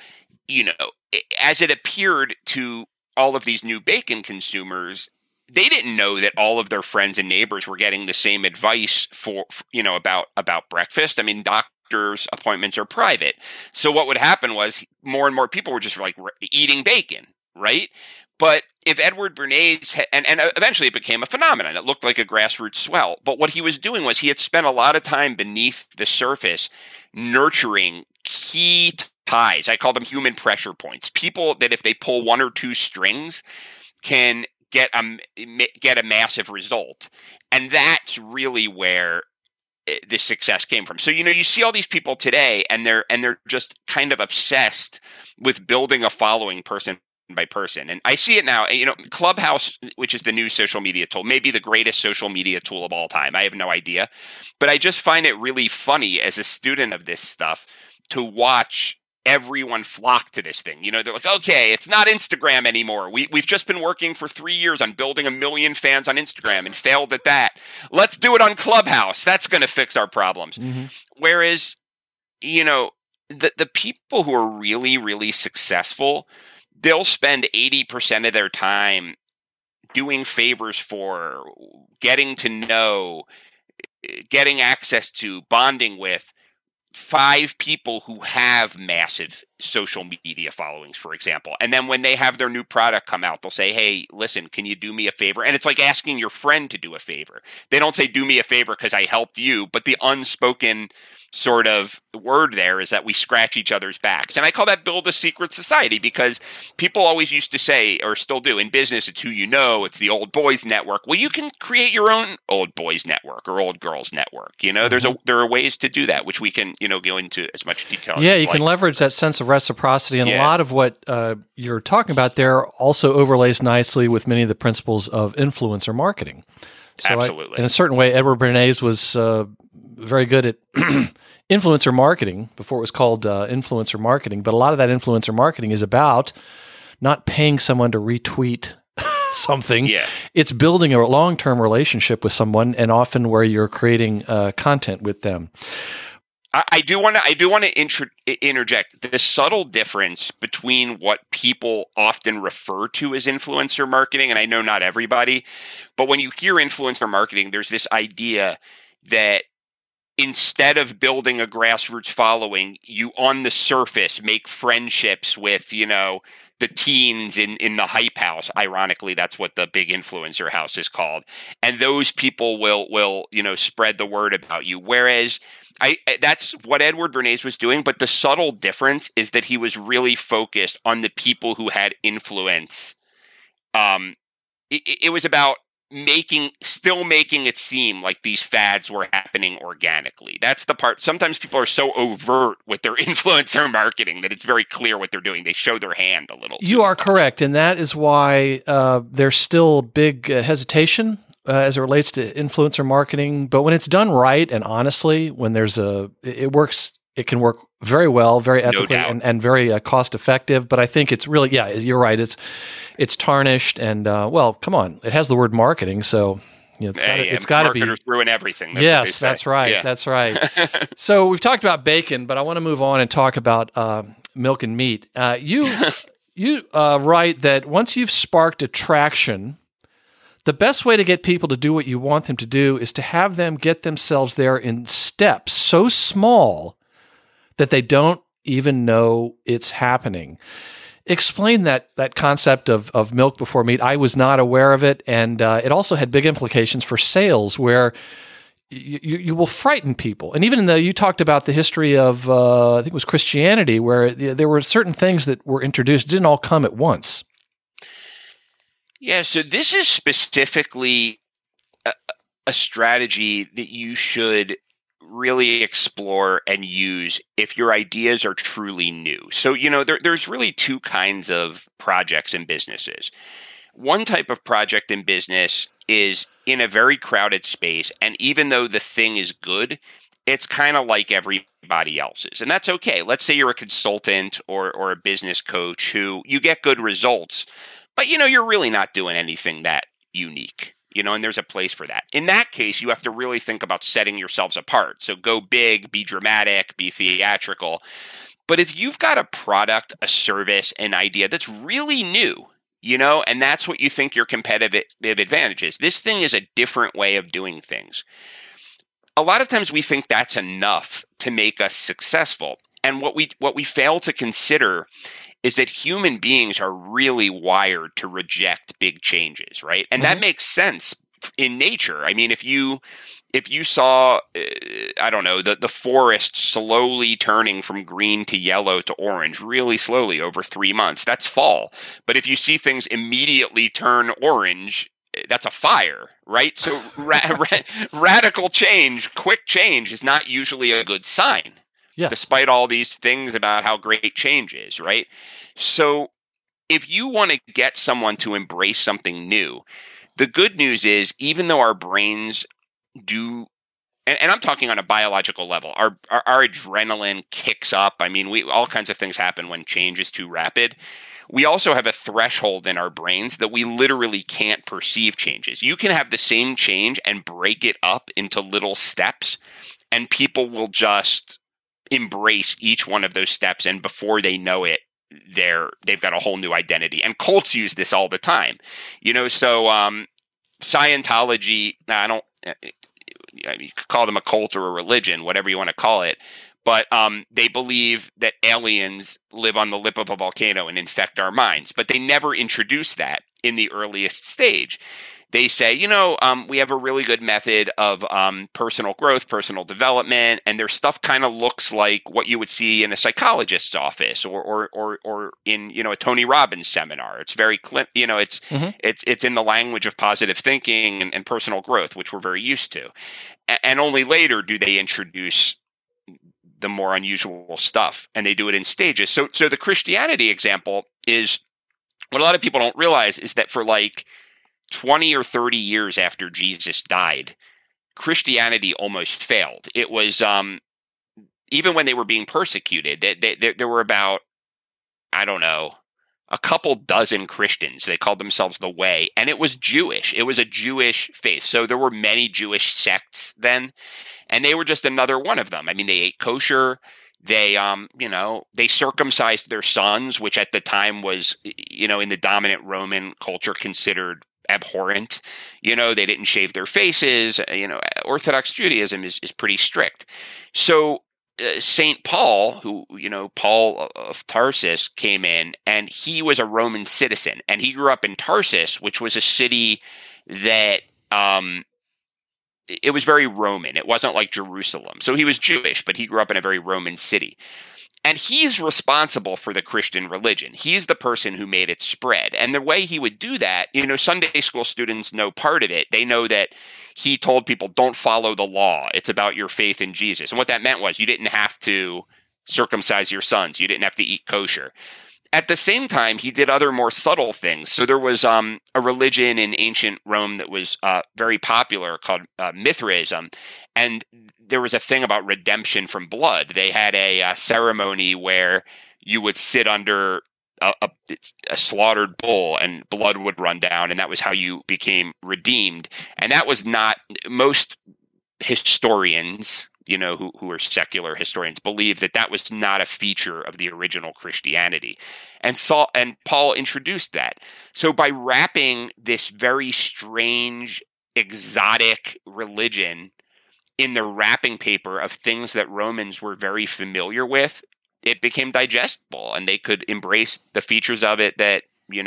as it appeared to all of these new bacon consumers, they didn't know that all of their friends and neighbors were getting the same advice about breakfast. I mean, doctors' appointments are private. So what would happen was more and more people were just like eating bacon, right? But if Edward Bernays and eventually it became a phenomenon, it looked like a grassroots swell. But what he was doing was he had spent a lot of time beneath the surface nurturing key ties. I call them human pressure points. People that if they pull one or two strings can get a massive result. And that's really where the success came from. So, you see all these people today and they're just kind of obsessed with building a following person by person. And I see it now, Clubhouse, which is the new social media tool, may be the greatest social media tool of all time. I have no idea. But I just find it really funny as a student of this stuff to watch everyone flock to this thing. They're like, okay, it's not Instagram anymore. We've just been working for 3 years on building 1 million fans on Instagram and failed at that. Let's do it on Clubhouse. That's going to fix our problems. Mm-hmm. Whereas, the people who are really, really successful, they'll spend 80% of their time doing favors for, getting to know, getting access to, bonding with 5 people who have massive social media followings, for example. And then when they have their new product come out, they'll say, hey, listen, can you do me a favor? And it's like asking your friend to do a favor. They don't say, do me a favor because I helped you. But the unspoken sort of word there is that we scratch each other's backs. And I call that build a secret society because people always used to say, or still do, in business, it's who you know, it's the old boys network. Well, you can create your own old boys network or old girls network. Mm-hmm. There are ways to do that, which we can, go into as much detail. Yeah, you can leverage that sense of reciprocity. And a lot of what you're talking about there also overlays nicely with many of the principles of influencer marketing. So absolutely. In a certain way, Edward Bernays was very good at influencer marketing before it was called influencer marketing. But a lot of that influencer marketing is about not paying someone to retweet something. Yeah. It's building a long-term relationship with someone, and often where you're creating content with them. I do want to interject the subtle difference between what people often refer to as influencer marketing, and I know not everybody, but when you hear influencer marketing, there's this idea that instead of building a grassroots following, you on the surface make friendships with, the teens in the hype house. Ironically, that's what the big influencer house is called. And those people will spread the word about you. Whereas that's what Edward Bernays was doing. But the subtle difference is that he was really focused on the people who had influence. It was about still making it seem like these fads were happening organically. That's the part. Sometimes people are so overt with their influencer marketing that it's very clear what they're doing. They show their hand a little. You are correct. And that is why there's still big hesitation as it relates to influencer marketing. But when it's done right and honestly, when it works, it can work very well, very ethically, and very cost effective. But I think it's really, you're right. It's tarnished, and come on, it has the word marketing, so it's got to be. Marketers ruin everything. That's right. Yeah. That's right. So we've talked about bacon, but I want to move on and talk about milk and meat. You write that once you've sparked attraction, the best way to get people to do what you want them to do is to have them get themselves there in steps so small that they don't even know it's happening. Explain that concept of milk before meat. I was not aware of it, and it also had big implications for sales, where you will frighten people. And even you talked about the history of I think it was Christianity, where there were certain things that were introduced, didn't all come at once. Yeah, so this is specifically a strategy that you should really explore and use if your ideas are truly new. So, there's really two kinds of projects in businesses. One type of project in business is in a very crowded space, and even though the thing is good, it's kind of like everybody else's. And that's okay. Let's say you're a consultant or a business coach who you get good results, but you're really not doing anything that unique. And there's a place for that. In that case, you have to really think about setting yourselves apart. So go big, be dramatic, be theatrical. But if you've got a product, a service, an idea that's really new, and that's what you think your competitive advantage is, this thing is a different way of doing things. A lot of times we think that's enough to make us successful. And what we fail to consider is that human beings are really wired to reject big changes, right? And that makes sense in nature. I mean, if you saw, I don't know, the forest slowly turning from green to yellow to orange really slowly over 3 months, that's fall. But if you see things immediately turn orange, that's a fire, right? So radical change, quick change is not usually a good sign. Yes. Despite all these things about how great change is, right? So if you want to get someone to embrace something new, the good news is, even though our brains do, and I'm talking on a biological level, our adrenaline kicks up. I mean, all kinds of things happen when change is too rapid. We also have a threshold in our brains that we literally can't perceive changes. You can have the same change and break it up into little steps, and people will just embrace each one of those steps, and before they know it, they've got a whole new identity. And cults use this all the time, so Scientology, you could call them a cult or a religion, whatever you want to call it, but they believe that aliens live on the lip of a volcano and infect our minds, but they never introduce that in the earliest stage. They say, we have a really good method of personal growth, personal development, and their stuff kind of looks like what you would see in a psychologist's office or in a Tony Robbins seminar. It's very it's in the language of positive thinking and personal growth, which we're very used to. And only later do they introduce the more unusual stuff, and they do it in stages. So the Christianity example is what a lot of people don't realize is that for 20 or 30 years after Jesus died, Christianity almost failed. It was, even when they were being persecuted, there were about, I don't know, a couple dozen Christians. They called themselves the Way, and it was Jewish. It was a Jewish faith. So there were many Jewish sects then. and they were just another one of them. I mean, they ate kosher. They, they circumcised their sons, which at the time was, in the dominant Roman culture considered abhorrent. They didn't shave their faces. Orthodox Judaism is pretty strict. So St. Paul, who, Paul of Tarsus came in, and he was a Roman citizen, and he grew up in Tarsus, which was a city that, it was very Roman. It wasn't like Jerusalem. So he was Jewish, but he grew up in a very Roman city. And he's responsible for the Christian religion. He's the person who made it spread. And the way he would do that, Sunday school students know part of it. They know that he told people, don't follow the law. It's about your faith in Jesus. And what that meant was you didn't have to circumcise your sons. You didn't have to eat kosher. At the same time, he did other more subtle things. So there was a religion in ancient Rome that was very popular called Mithraism. And there was a thing about redemption from blood. They had a ceremony where you would sit under a slaughtered bull and blood would run down. And that was how you became redeemed. And that was not most historians, who are secular historians, believe that was not a feature of the original Christianity. And Paul introduced that. So by wrapping this very strange, exotic religion in the wrapping paper of things that Romans were very familiar with, it became digestible, and they could embrace the features of it that,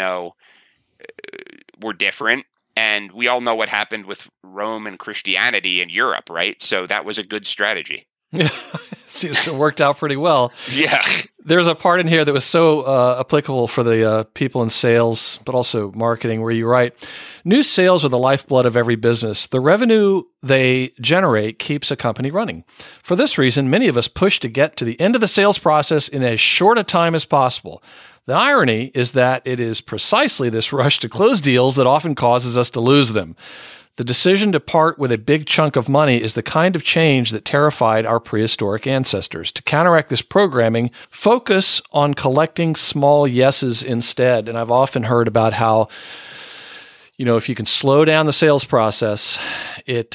were different. And we all know what happened with Rome and Christianity in Europe, right? So that was a good strategy. Yeah, seems to have worked out pretty well. Yeah. There's a part in here that was so applicable for the people in sales, but also marketing, where you write, new sales are the lifeblood of every business. The revenue they generate keeps a company running. For this reason, many of us push to get to the end of the sales process in as short a time as possible. The irony is that it is precisely this rush to close deals that often causes us to lose them. The decision to part with a big chunk of money is the kind of change that terrified our prehistoric ancestors. To counteract this programming, focus on collecting small yeses instead. And I've often heard about how, if you can slow down the sales process, it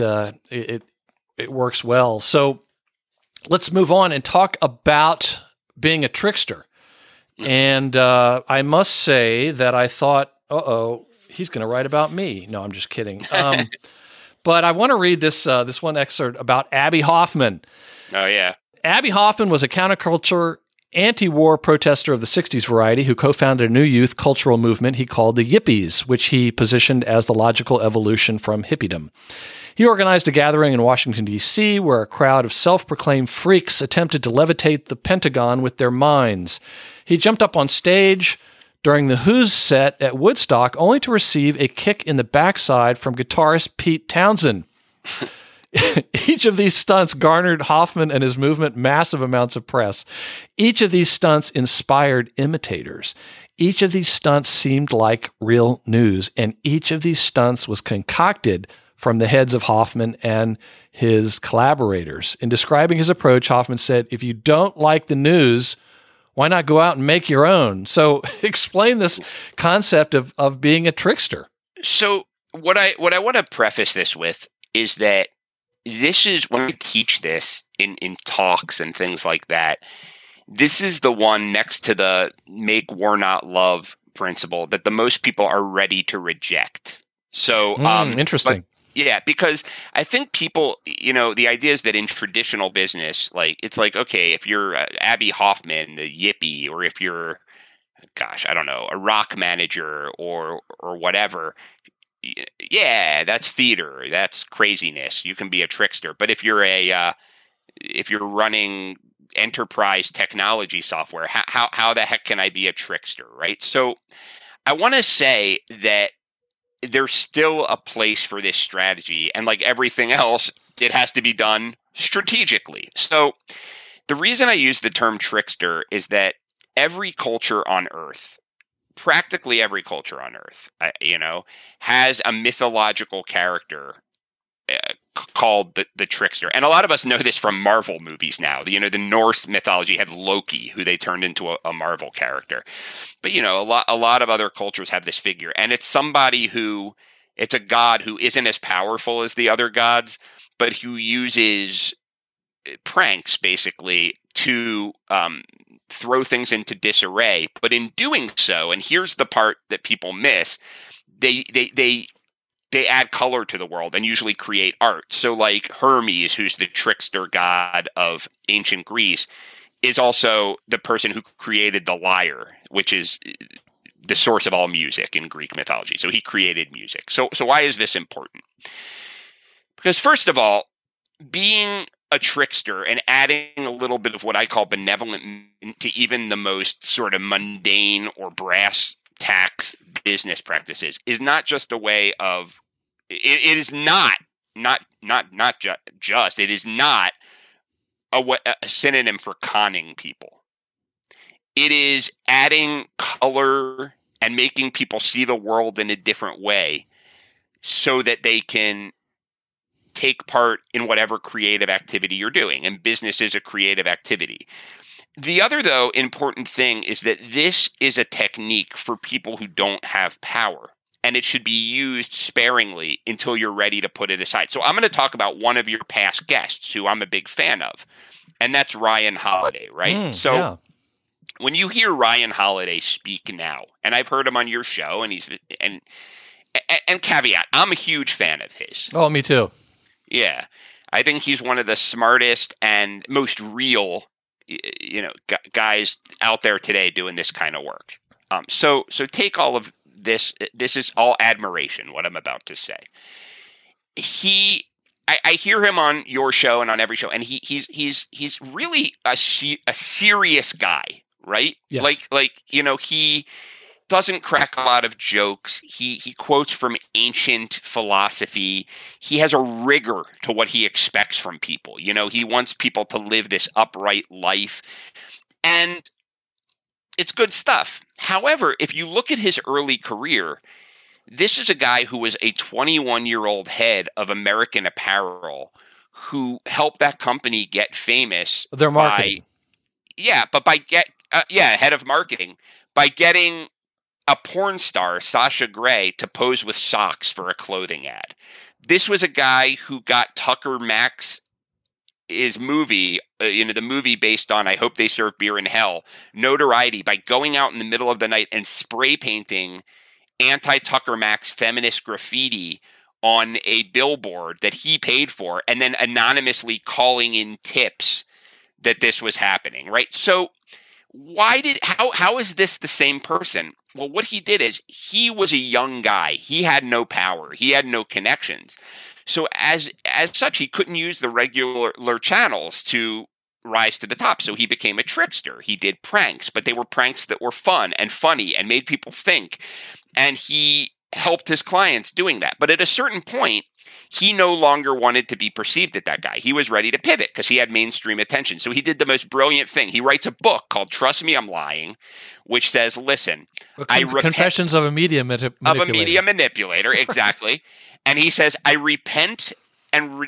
works well. So let's move on and talk about being a trickster. And I must say that I thought, he's going to write about me. No, I'm just kidding. But I want to read this one excerpt about Abbie Hoffman. Oh, yeah. Abbie Hoffman was a counterculture, anti-war protester of the 60s variety who co-founded a new youth cultural movement he called the Yippies, which he positioned as the logical evolution from hippiedom. He organized a gathering in Washington, D.C., where a crowd of self-proclaimed freaks attempted to levitate the Pentagon with their minds. He jumped up on stage during the Who's set at Woodstock, only to receive a kick in the backside from guitarist Pete Townsend. Each of these stunts garnered Hoffman and his movement massive amounts of press. Each of these stunts inspired imitators. Each of these stunts seemed like real news, and each of these stunts was concocted from the heads of Hoffman and his collaborators. In describing his approach, Hoffman said, "If you don't like the news, why not go out and make your own?" So explain this concept of being a trickster. So what I want to preface this with is that this is, when I teach this in talks and things like that, this is the one next to the make war not love principle that the most people are ready to reject. So interesting. Yeah, because I think people, the idea is that in traditional business, it's like, okay, if you're Abbie Hoffman, the Yippie, or if you're, I don't know, a rock manager or whatever, yeah, that's theater, that's craziness. You can be a trickster. But if you're if you're running enterprise technology software, how the heck can I be a trickster, right? So I want to say that there's still a place for this strategy. And like everything else, it has to be done strategically. So the reason I use the term trickster is that every culture on Earth, practically every culture on Earth, has a mythological character called the trickster. And a lot of us know this from Marvel movies now. The Norse mythology had Loki, who they turned into a Marvel character. But, a lot of other cultures have this figure. And it's somebody who It's a god who isn't as powerful as the other gods, but who uses pranks basically to throw things into disarray. But in doing so, and here's the part that people miss, they add color to the world and usually create art. So like Hermes, who's the trickster god of ancient Greece, is also the person who created the lyre, which is the source of all music in Greek mythology. So he created music. So why is this important? Because first of all, being a trickster and adding a little bit of what I call benevolent to even the most sort of mundane or brass tax business practices is not just a way of it is not just it is not a synonym for conning people. It is adding color and making people see the world in a different way so that they can take part in whatever creative activity you're doing. And business is a creative activity. The other, though, important thing is that this is a technique for people who don't have power, and it should be used sparingly until you're ready to put it aside. So I'm going to talk about one of your past guests who I'm a big fan of, and that's Ryan Holiday, right? When you hear Ryan Holiday speak now, and I've heard him on your show, and caveat, I'm a huge fan of his. Oh, me too. Yeah. I think he's one of the smartest and most real, guys out there today doing this kind of work. So take all of this. This is all admiration, what I'm about to say. I hear him on your show and on every show, and he's really a serious guy, right? Yes. He doesn't crack a lot of jokes. He quotes from ancient philosophy. He has a rigor to what he expects from people. He wants people to live this upright life. And it's good stuff. However, if you look at his early career, this is a guy who was a 21-year-old head of American Apparel who helped that company get famous. Their marketing. Head of marketing, by getting a porn star, Sasha Grey, to pose with socks for a clothing ad. This was a guy who got Tucker Max's movie, the movie based on I Hope They Serve Beer in Hell, notoriety by going out in the middle of the night and spray painting anti-Tucker Max feminist graffiti on a billboard that he paid for, and then anonymously calling in tips that this was happening, right? So how is this the same person? Well, what he did is he was a young guy. He had no power. He had no connections. So as such, he couldn't use the regular channels to rise to the top. So he became a trickster. He did pranks, but they were pranks that were fun and funny and made people think. And he helped his clients doing that. But at a certain point, he no longer wanted to be perceived as that guy. He was ready to pivot because he had mainstream attention. So he did the most brilliant thing. He writes a book called Trust Me, I'm Lying, which says, listen, Confessions of a Media Manipulator. Of a media manipulator, exactly. And he says, I repent and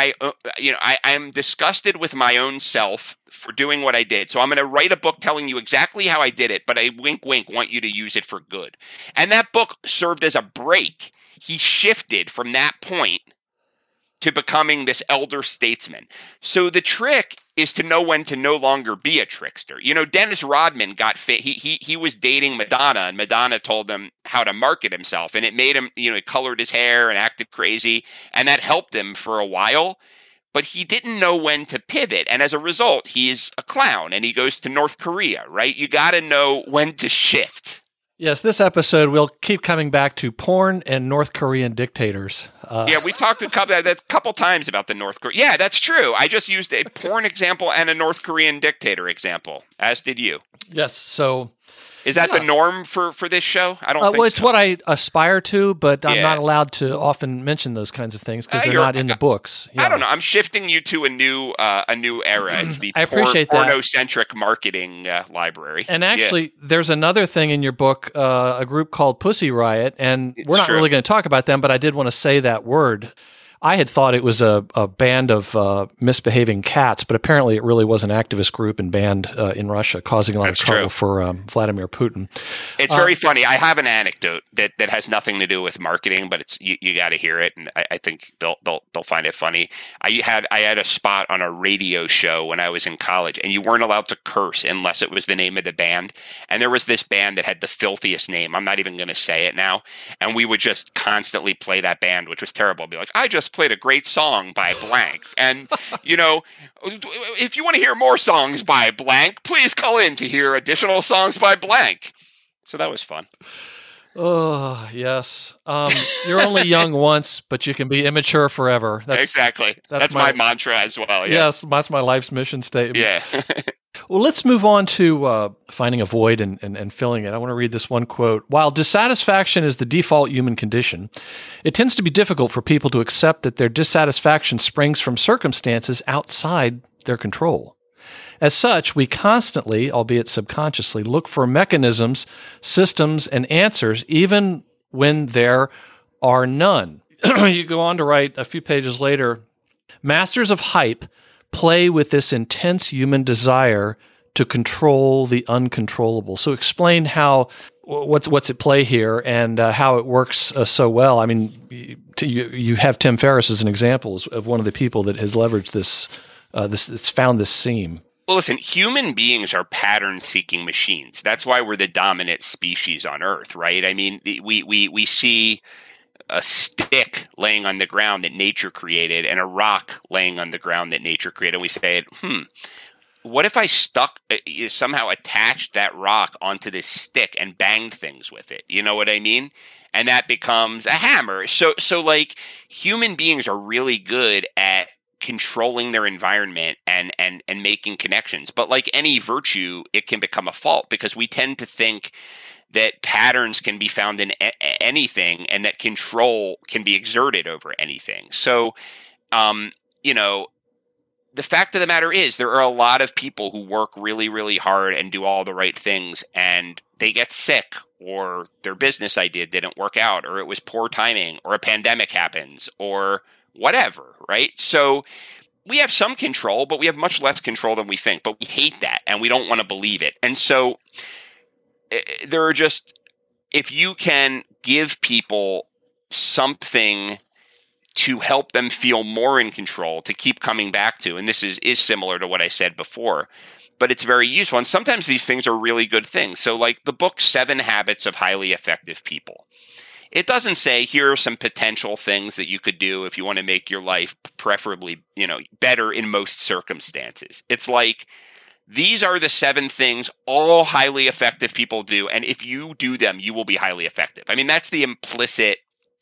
I'm disgusted with my own self for doing what I did. So I'm going to write a book telling you exactly how I did it, but I wink, want you to use it for good. And that book served as a break. He shifted from that point to becoming this elder statesman. So the trick is to know when to no longer be a trickster. Dennis Rodman got fit. He was dating Madonna, and Madonna told him how to market himself, and it made him, he colored his hair and acted crazy, and that helped him for a while. But he didn't know when to pivot, and as a result, he's a clown, and he goes to North Korea, right? You got to know when to shift. Yes, this episode we'll keep coming back to porn and North Korean dictators. We've talked a couple times about the North Korea. Yeah, that's true. I just used a porn example and a North Korean dictator example, as did you. Yes, so... Is that the norm for this show? I don't think it's what I aspire to, but I'm not allowed to often mention those kinds of things because they're not in the books. I don't know. I'm shifting you to a new era. It's the pornocentric marketing library. And actually, there's another thing in your book, a group called Pussy Riot, and we're not really going to talk about them, but I did want to say that word. I had thought it was a band of misbehaving cats, but apparently it really was an activist group and band in Russia, causing a lot of trouble for Vladimir Putin. It's very funny. I have an anecdote that has nothing to do with marketing, but it's you got to hear it, and I think they'll find it funny. I had a spot on a radio show when I was in college, and you weren't allowed to curse unless it was the name of the band. And there was this band that had the filthiest name. I'm not even going to say it now. And we would just constantly play that band, which was terrible. I'd be like, I just played a great song by blank. And, if you want to hear more songs by blank, please call in to hear additional songs by blank. So that was fun. Oh, yes. You're only young once, but you can be immature forever. Exactly. That's my mantra as well. Yeah. Yes, that's my life's mission statement. Yeah. Well, let's move on to finding a void and filling it. I want to read this one quote. While dissatisfaction is the default human condition, it tends to be difficult for people to accept that their dissatisfaction springs from circumstances outside their control. As such, we constantly, albeit subconsciously, look for mechanisms, systems, and answers, even when there are none. You go on to write a few pages later, masters of hype play with this intense human desire to control the uncontrollable. So explain what's at play here and how it works so well. I mean, you have Tim Ferriss as an example of one of the people that has leveraged this. It's found this seam. Well, listen, human beings are pattern-seeking machines. That's why we're the dominant species on Earth, right? I mean, we see a stick laying on the ground that nature created and a rock laying on the ground that nature created. And we say, what if I somehow attached that rock onto this stick and banged things with it? You know what I mean? And that becomes a hammer. So like human beings are really good at controlling their environment and making connections. But like any virtue, it can become a fault because we tend to think that patterns can be found in anything and that control can be exerted over anything. So, the fact of the matter is there are a lot of people who work really, really hard and do all the right things and they get sick or their business idea didn't work out or it was poor timing or a pandemic happens or whatever, right? So we have some control, but we have much less control than we think, but we hate that and we don't want to believe it. And so there are if you can give people something to help them feel more in control, to keep coming back to, and this is similar to what I said before, but it's very useful. And sometimes these things are really good things. So like the book 7 Habits of Highly Effective People. It doesn't say here are some potential things that you could do if you want to make your life preferably, better in most circumstances. It's like, these are the 7 things all highly effective people do. And if you do them, you will be highly effective. I mean, that's the implicit,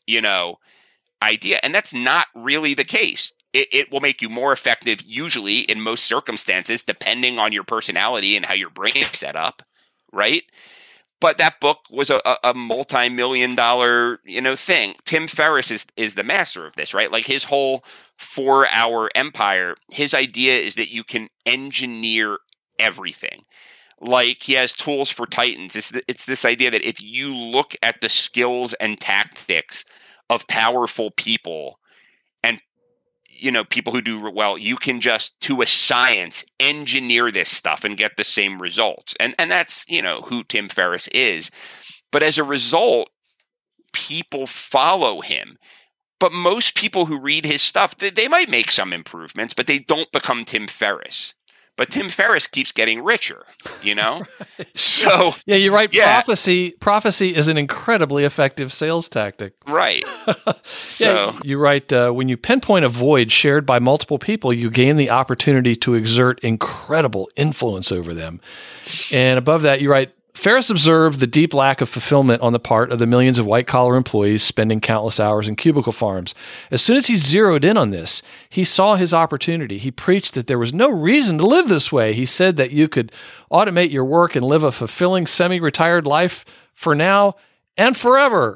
idea. And that's not really the case. It will make you more effective usually in most circumstances, depending on your personality and how your brain is set up, right? But that book was a multi-million-dollar, thing. Tim Ferriss is the master of this, right? Like his whole 4-hour empire, his idea is that you can engineer everything. Like he has tools for titans. It's this idea that if you look at the skills and tactics of powerful people and people who do well, you can just to a science engineer this stuff and get the same results. And that's who Tim Ferriss is. But as a result, people follow him. But most people who read his stuff, they might make some improvements, but they don't become Tim Ferriss. But Tim Ferriss keeps getting richer, Right. So yeah, you're right. Yeah. Prophecy is an incredibly effective sales tactic. Right. So yeah, you write, when you pinpoint a void shared by multiple people, you gain the opportunity to exert incredible influence over them. And above that, you write, Ferriss observed the deep lack of fulfillment on the part of the millions of white-collar employees spending countless hours in cubicle farms. As soon as he zeroed in on this, he saw his opportunity. He preached that there was no reason to live this way. He said that you could automate your work and live a fulfilling semi-retired life for now and forever.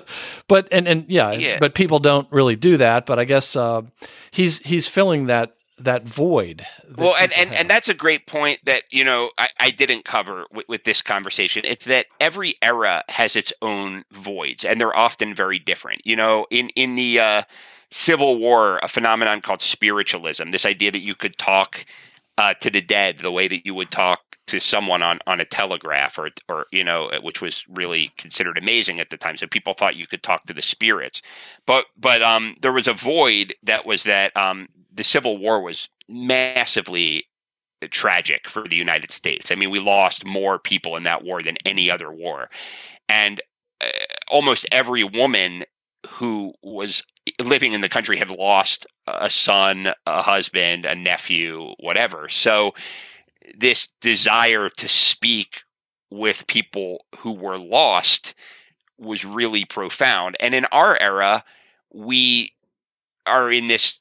But people don't really do that. But I guess he's filling that that void. Well, and that's a great point that, I didn't cover with this conversation. It's that every era has its own voids, and they're often very different. In the Civil War, a phenomenon called spiritualism, this idea that you could talk to the dead the way that you would talk to someone on a telegraph or which was really considered amazing at the time. So people thought you could talk to the spirits, but there was a void that was that the Civil War was massively tragic for the United States. I mean, we lost more people in that war than any other war, and almost every woman who was living in the country had lost a son, a husband, a nephew, whatever. So this desire to speak with people who were lost was really profound. And in our era, we are in this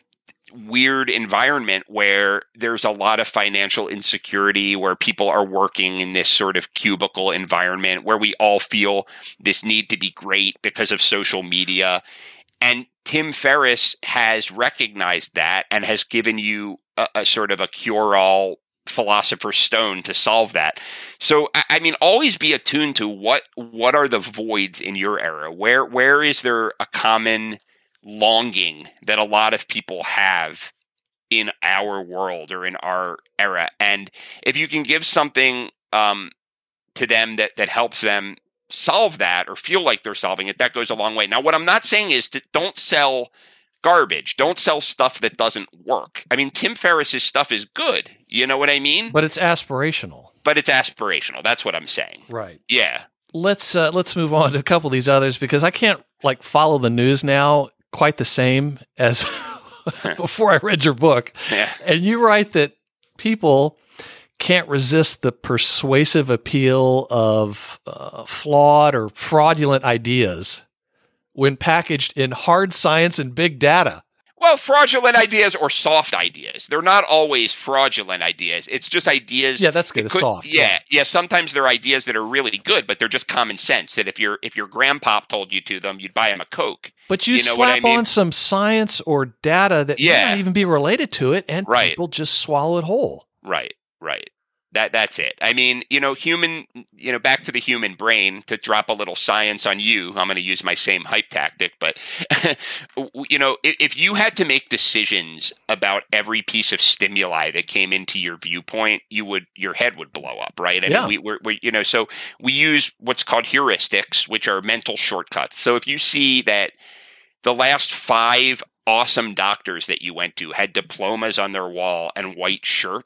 weird environment where there's a lot of financial insecurity, where people are working in this sort of cubicle environment, where we all feel this need to be great because of social media. And Tim Ferriss has recognized that and has given you a sort of a cure-all philosopher's stone to solve that. So, I mean, always be attuned to what are the voids in your era? Where is there a common longing that a lot of people have in our world or in our era? And if you can give something to them that helps them solve that or feel like they're solving it, that goes a long way. Now, what I'm not saying is don't sell garbage. Don't sell stuff that doesn't work. I mean, Tim Ferriss's stuff is good. You know what I mean? But it's aspirational. That's what I'm saying. Right. Yeah. Let's move on to a couple of these others, because I can't follow the news now quite the same as before I read your book. Yeah. And you write that people can't resist the persuasive appeal of flawed or fraudulent ideas when packaged in hard science and big data. Well, fraudulent ideas or soft ideas. They're not always fraudulent ideas. It's just ideas. Yeah, that's good. It's soft. Yeah. Sometimes they're ideas that are really good, but they're just common sense. That if your grandpop told you to them, you'd buy him a Coke. But you slap on some science or data that may not even be related to it, and people just swallow it whole. Right. That's it. I mean, back to the human brain, to drop a little science on you. I'm going to use my same hype tactic, but if you had to make decisions about every piece of stimuli that came into your viewpoint, your head would blow up, right? I mean, so we use what's called heuristics, which are mental shortcuts. So if you see that the last 5 awesome doctors that you went to had diplomas on their wall and white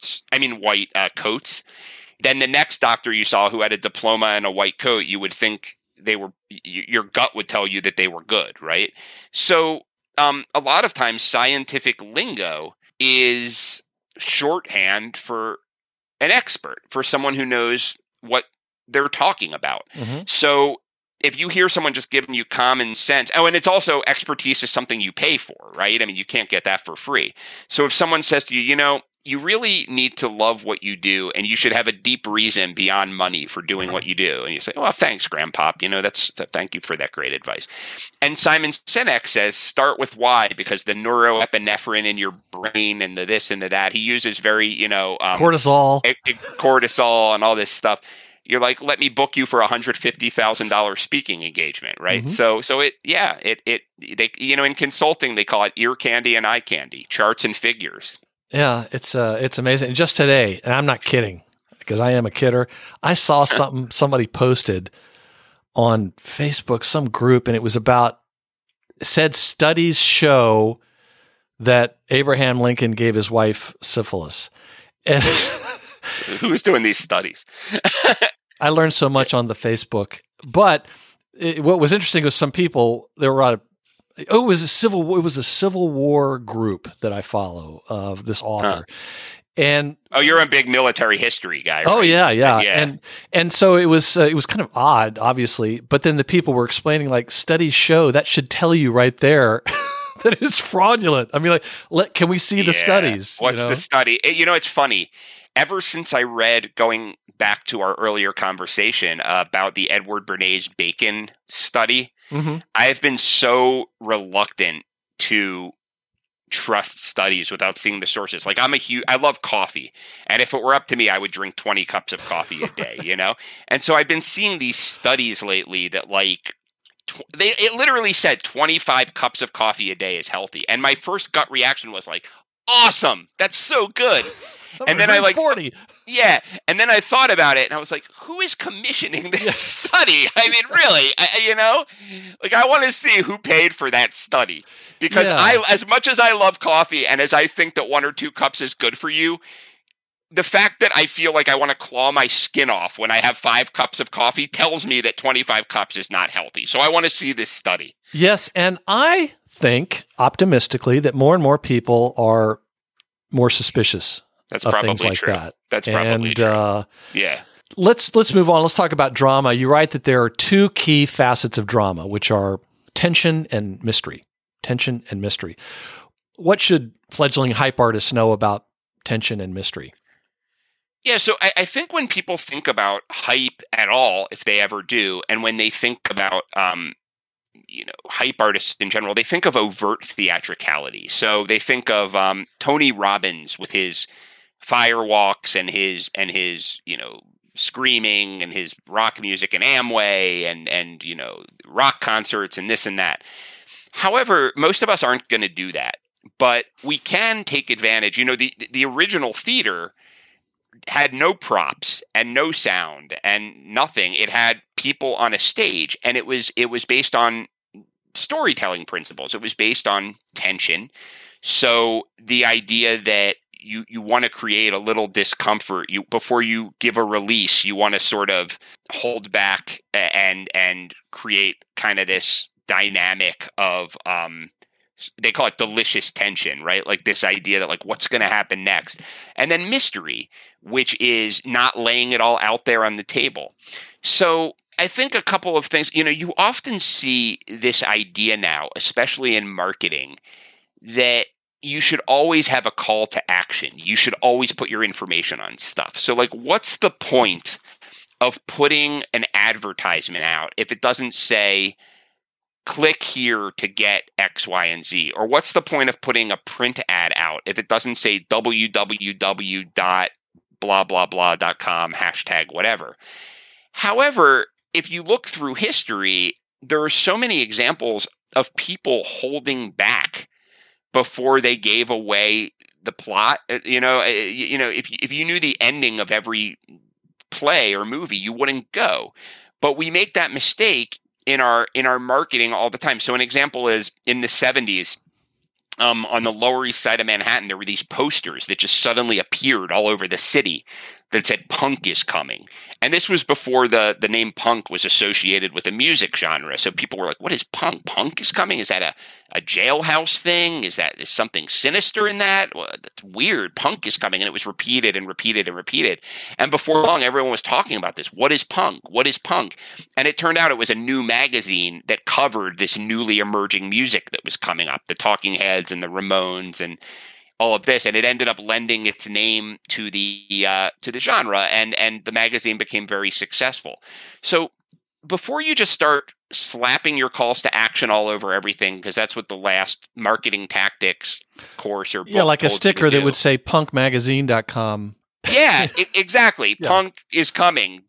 coats, then the next doctor you saw who had a diploma and a white coat, you would think your gut would tell you that they were good, right? So a lot of times scientific lingo is shorthand for an expert, for someone who knows what they're talking about. Mm-hmm. So if you hear someone just giving you common sense, and it's also, expertise is something you pay for, right? I mean, you can't get that for free. So if someone says to you, you really need to love what you do, and you should have a deep reason beyond money for doing what you do. And you say, well, thanks, Grandpop. Thank you for that great advice. And Simon Sinek says, start with why, because the neuroepinephrine in your brain and the this and the that, he uses very, cortisol and all this stuff. You're like, let me book you for $150,000 speaking engagement, right? Mm-hmm. In consulting, they call it ear candy and eye candy, charts and figures. Yeah, it's amazing. Just today, and I'm not kidding, because I am a kidder, I saw something somebody posted on Facebook, some group, and it said studies show that Abraham Lincoln gave his wife syphilis. And who's doing these studies? I learned so much on the Facebook, but what was interesting was some people, there were it was a Civil War group that I follow of this author. And you're a big military history guy, right? Oh yeah. And so it was kind of odd, obviously, but then the people were explaining, like, studies show that should tell you right there that it's fraudulent. I mean, can we see the studies? What's the study? It's funny. Ever since I read, going back to our earlier conversation about the Edward Bernays Bacon study, mm-hmm. I have been so reluctant to trust studies without seeing the sources. Like I love coffee. And if it were up to me, I would drink 20 cups of coffee a day, you know? And so I've been seeing these studies lately that like, it literally said 25 cups of coffee a day is healthy. And my first gut reaction was like, awesome. That's so good. And then I like 40. Yeah. And then I thought about it and I was like, who is commissioning this study? I mean, really, I want to see who paid for that study, because as much as I love coffee and as I think that 1 or 2 cups is good for you, the fact that I feel like I want to claw my skin off when I have 5 cups of coffee tells me that 25 cups is not healthy. So I want to see this study. Yes. And I think optimistically that more and more people are more suspicious. That's of probably things like true. that. That's probably true. Yeah. Let's move on. Let's talk about drama. You write that there are 2 key facets of drama, which are tension and mystery. Tension and mystery. What should fledgling hype artists know about tension and mystery? Yeah, so I think when people think about hype at all, if they ever do, and when they think about hype artists in general, they think of overt theatricality. So they think of Tony Robbins with his firewalks and his screaming and his rock music and Amway and rock concerts and this and that. However, most of us aren't going to do that, but we can take advantage. The original theater had no props and no sound and nothing. It had people on a stage, and it was based on storytelling principles. It was based on tension. So the idea that you want to create a little discomfort, before you give a release, you want to sort of hold back and create kind of this dynamic of they call it delicious tension, right? Like this idea that like what's going to happen next. And then mystery, which is not laying it all out there on the table. So I think a couple of things, you often see this idea now, especially in marketing, that you should always have a call to action. You should always put your information on stuff. So like, what's the point of putting an advertisement out if it doesn't say, click here to get X, Y, and Z? Or what's the point of putting a print ad out if it doesn't say www.blahblahblah.com, #whatever? However, if you look through history, there are so many examples of people holding back before they gave away the plot. If you knew the ending of every play or movie, you wouldn't go. But we make that mistake in our marketing all the time. So an example is in the 70s, on the Lower East Side of Manhattan, there were these posters that just suddenly appeared all over the city that said punk is coming. And this was before the name punk was associated with a music genre. So people were like, what is punk? Punk is coming? Is that a jailhouse thing? Is something sinister in that? Well, that's weird. Punk is coming. And it was repeated and repeated and repeated. And before long, everyone was talking about this. What is punk? What is punk? And it turned out it was a new magazine that covered this newly emerging music that was coming up, the Talking Heads and the Ramones and all of this, and it ended up lending its name to the genre, and the magazine became very successful. So before you just start slapping your calls to action all over everything, because that's what the last marketing tactics course or book like a sticker that would say punkmagazine.com. Yeah, exactly. Yeah. Punk is coming.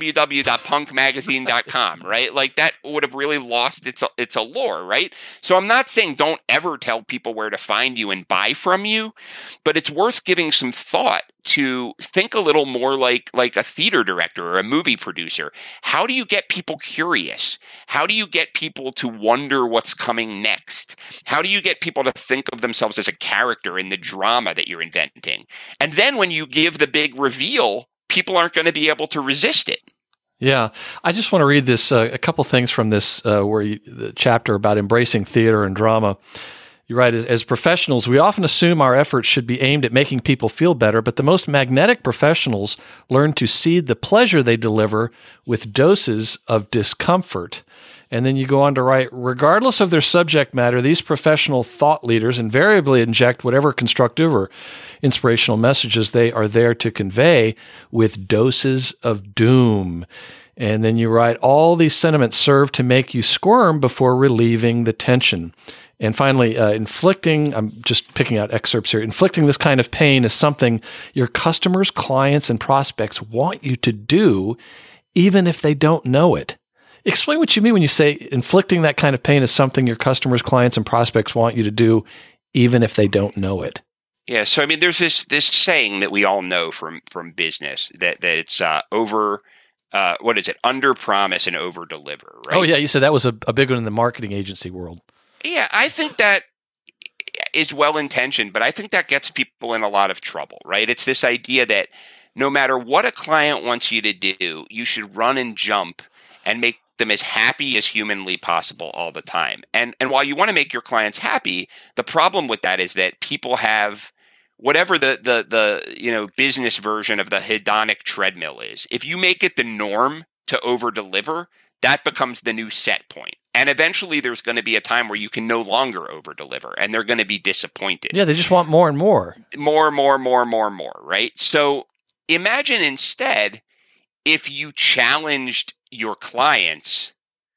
www.punkmagazine.com, right? Like that would have really lost its allure, right? So I'm not saying don't ever tell people where to find you and buy from you, but it's worth giving some thought to think a little more like a theater director or a movie producer. How do you get people curious? How do you get people to wonder what's coming next? How do you get people to think of themselves as a character in the drama that you're inventing? And then when you give the big reveal, people aren't going to be able to resist it. Yeah. I just want to read this, a couple things from this, the chapter about embracing theater and drama. You're right. As professionals, we often assume our efforts should be aimed at making people feel better, but the most magnetic professionals learn to seed the pleasure they deliver with doses of discomfort. And then you go on to write, regardless of their subject matter, these professional thought leaders invariably inject whatever constructive or inspirational messages they are there to convey with doses of doom. And then you write, all these sentiments serve to make you squirm before relieving the tension. And finally, inflicting, I'm just picking out excerpts here, inflicting this kind of pain is something your customers, clients, and prospects want you to do, even if they don't know it. Explain what you mean when you say inflicting that kind of pain is something your customers, clients, and prospects want you to do, even if they don't know it. Yeah, so I mean, there's this saying that we all know from business that it's under promise and over deliver, right? Oh yeah, you said that was a big one in the marketing agency world. Yeah, I think that is well-intentioned, but I think that gets people in a lot of trouble, right? It's this idea that no matter what a client wants you to do, you should run and jump and make them as happy as humanly possible all the time. And while you want to make your clients happy, the problem with that is that people have whatever the business version of the hedonic treadmill is. If you make it the norm to over-deliver, that becomes the new set point. And eventually there's going to be a time where you can no longer over-deliver, and they're going to be disappointed. Yeah, they just want more and more. More, right? So imagine instead if you challenged your clients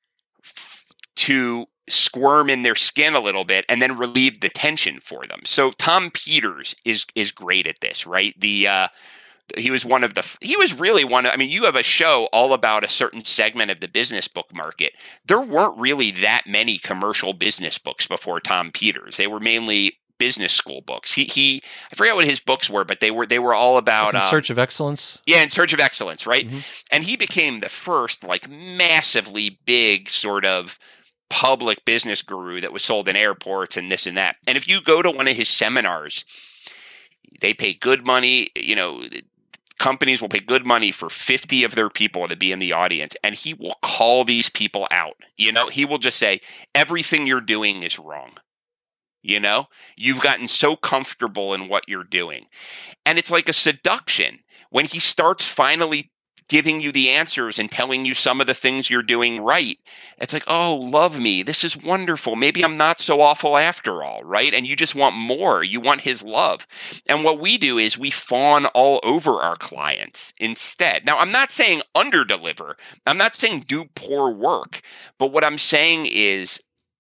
to squirm in their skin a little bit and then relieve the tension for them. So Tom Peters is great at this, right? He was really one of, I mean, you have a show all about a certain segment of the business book market. There weren't really that many commercial business books before Tom Peters. They were mainly business school books. I forget what his books were, but they were all about In Search of Excellence. Yeah, In Search of Excellence, right? Mm-hmm. And he became the first massively big sort of public business guru that was sold in airports and this and that. And if you go to one of his seminars, they pay good money, companies will pay good money for 50 of their people to be in the audience, and he will call these people out. He will just say, everything you're doing is wrong. You've gotten so comfortable in what you're doing. And it's like a seduction when he starts finally giving you the answers and telling you some of the things you're doing right. It's like, oh, love me. This is wonderful. Maybe I'm not so awful after all, right? And you just want more. You want his love. And what we do is we fawn all over our clients instead. Now, I'm not saying underdeliver. I'm not saying do poor work. But what I'm saying is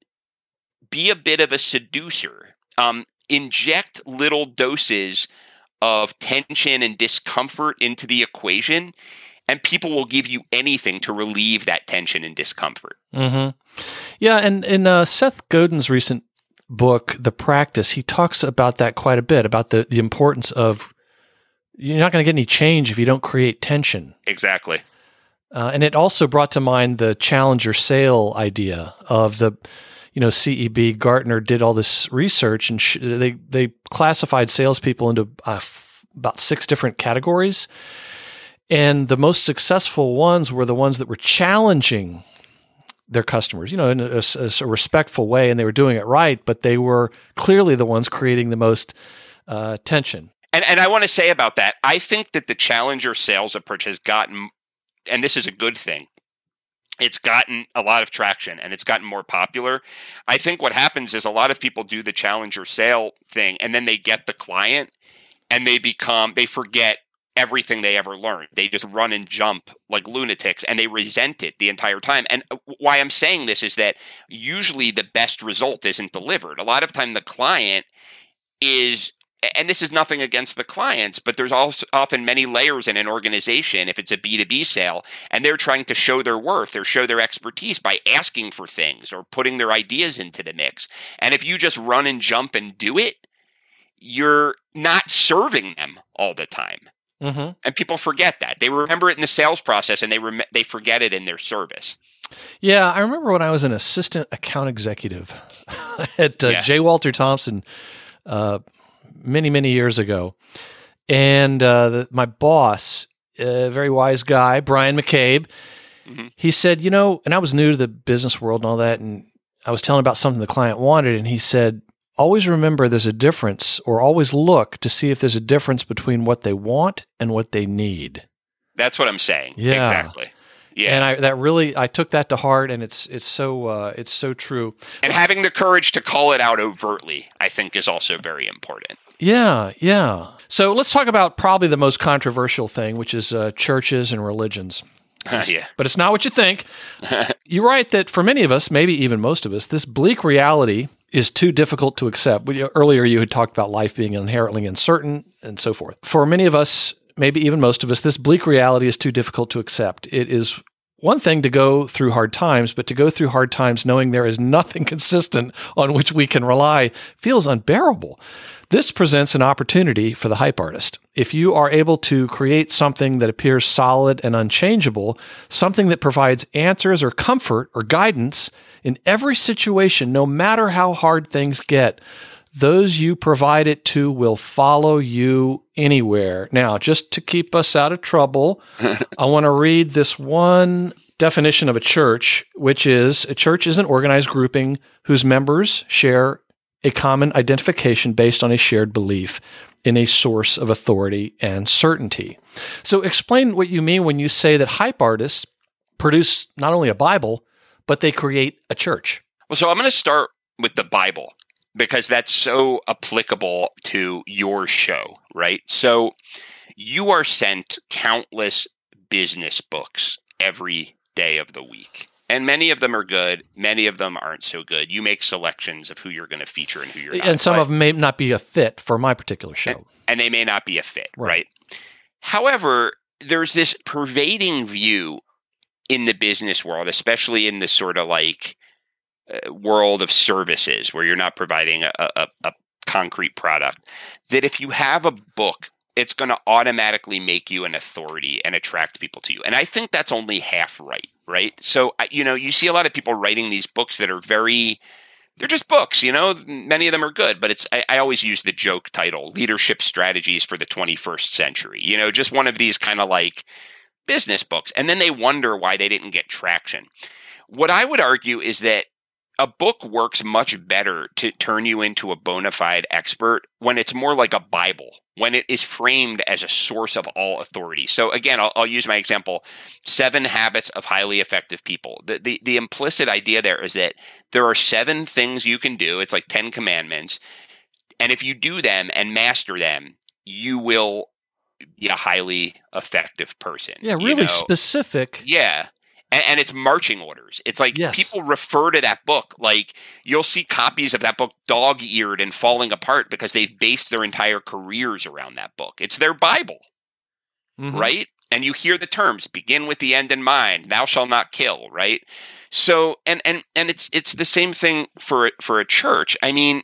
be a bit of a seducer. Inject little doses of tension and discomfort into the equation, and people will give you anything to relieve that tension and discomfort. Mm-hmm. Yeah, and in Seth Godin's recent book, The Practice, he talks about that quite a bit, about the importance of you're not going to get any change if you don't create tension. Exactly. And it also brought to mind the challenger sale idea of the, CEB, Gartner did all this research, and they classified salespeople into about 6 different categories. And the most successful ones were the ones that were challenging their customers, in a respectful way, and they were doing it right, but they were clearly the ones creating the most tension. And I want to say about that, I think that the challenger sales approach has gotten, and this is a good thing, it's gotten a lot of traction and it's gotten more popular. I think what happens is a lot of people do the challenger sale thing, and then they get the client and they forget everything they ever learned. They just run and jump like lunatics, and they resent it the entire time. And why I'm saying this is that usually the best result isn't delivered. A lot of time the client is, and this is nothing against the clients, but there's also often many layers in an organization if it's a B2B sale, and they're trying to show their worth or show their expertise by asking for things or putting their ideas into the mix. And if you just run and jump and do it, you're not serving them all the time. Mm-hmm. And people forget that. They remember it in the sales process, and they forget it in their service. Yeah, I remember when I was an assistant account executive at J. Walter Thompson many, many years ago. And my boss, a very wise guy, Brian McCabe, mm-hmm. he said, and I was new to the business world and all that, and I was telling about something the client wanted, and he said, always remember there's a difference, or always look to see if there's a difference between what they want and what they need. That's what I'm saying. Yeah. Exactly. Yeah. And I took that to heart, and it's so true. And having the courage to call it out overtly, I think, is also very important. Yeah. So let's talk about probably the most controversial thing, which is churches and religions. Yeah. But it's not what you think. You're right that for many of us, maybe even most of us, this bleak reality is too difficult to accept. Earlier, you had talked about life being inherently uncertain and so forth. For many of us, maybe even most of us, this bleak reality is too difficult to accept. It is one thing to go through hard times, but to go through hard times knowing there is nothing consistent on which we can rely feels unbearable. This presents an opportunity for the hype artist. If you are able to create something that appears solid and unchangeable, something that provides answers or comfort or guidance in every situation, no matter how hard things get, those you provide it to will follow you anywhere. Now, just to keep us out of trouble, I want to read this one definition of a church, which is a church is an organized grouping whose members share a common identification based on a shared belief in a source of authority and certainty. So explain what you mean when you say that hype artists produce not only a Bible, but they create a church. Well, so I'm going to start with the Bible, because that's so applicable to your show, right? So you are sent countless business books every day of the week. And many of them are good. Many of them aren't so good. You make selections of who you're going to feature and who you're not. And some of them may not be a fit for my particular show. And they may not be a fit, right? However, there's this pervading view in the business world, especially in the sort of like world of services where you're not providing a concrete product, that if you have a book, it's going to automatically make you an authority and attract people to you. And I think that's only half right? So, you see a lot of people writing these books that are they're just books, many of them are good, but I always use the joke title, Leadership Strategies for the 21st Century, just one of these kind of like business books. And then they wonder why they didn't get traction. What I would argue is that a book works much better to turn you into a bona fide expert when it's more like a Bible, when it is framed as a source of all authority. So again, I'll use my example, 7 Habits of Highly Effective People. The implicit idea there is that there are 7 things you can do. It's like 10 commandments. And if you do them and master them, you will be a highly effective person. Yeah, really specific. Yeah. And it's marching orders. It's like people refer to that book. Like you'll see copies of that book dog-eared and falling apart because they've based their entire careers around that book. It's their Bible, right? And you hear the terms, begin with the end in mind, thou shalt not kill, right? So, and it's the same thing for a church. I mean,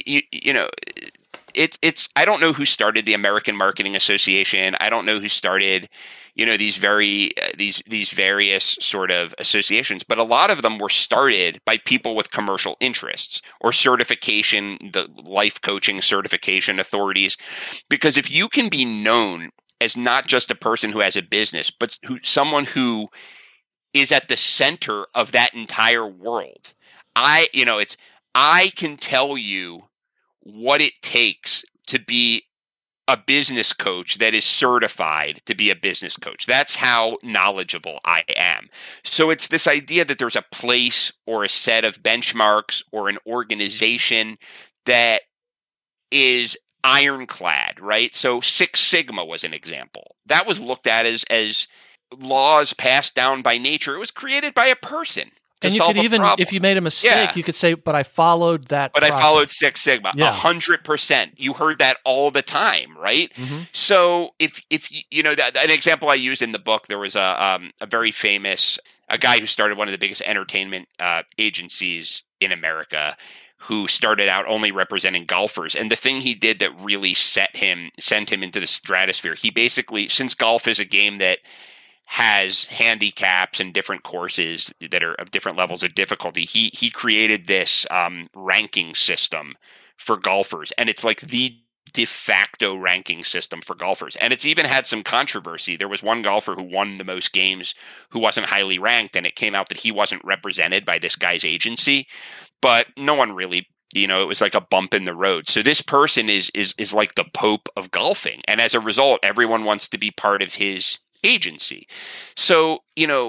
it's I don't know who started the American Marketing Association. I don't know who started these various sort of associations, but a lot of them were started by people with commercial interests or certification, the life coaching certification authorities. Because if you can be known as not just a person who has a business, but someone who is at the center of that entire world, I can tell you what it takes to be a business coach that is certified to be a business coach. That's how knowledgeable I am. So it's this idea that there's a place or a set of benchmarks or an organization that is ironclad, right? So Six Sigma was an example. That was looked at as laws passed down by nature. It was created by a person. And you could even, if you made a mistake, you could say, but I followed that process. I followed Six Sigma, 100%. You heard that all the time, right? So if an example I use in the book, there was a very famous, a guy who started one of the biggest entertainment agencies in America, who started out only representing golfers. And the thing he did that really sent him into the stratosphere, he basically, since golf is a game that has handicaps and different courses that are of different levels of difficulty, he created this ranking system for golfers. And it's like the de facto ranking system for golfers. And it's even had some controversy. There was one golfer who won the most games who wasn't highly ranked, and it came out that he wasn't represented by this guy's agency. But no one really, it was like a bump in the road. So this person is like the Pope of golfing. And as a result, everyone wants to be part of his agency. So,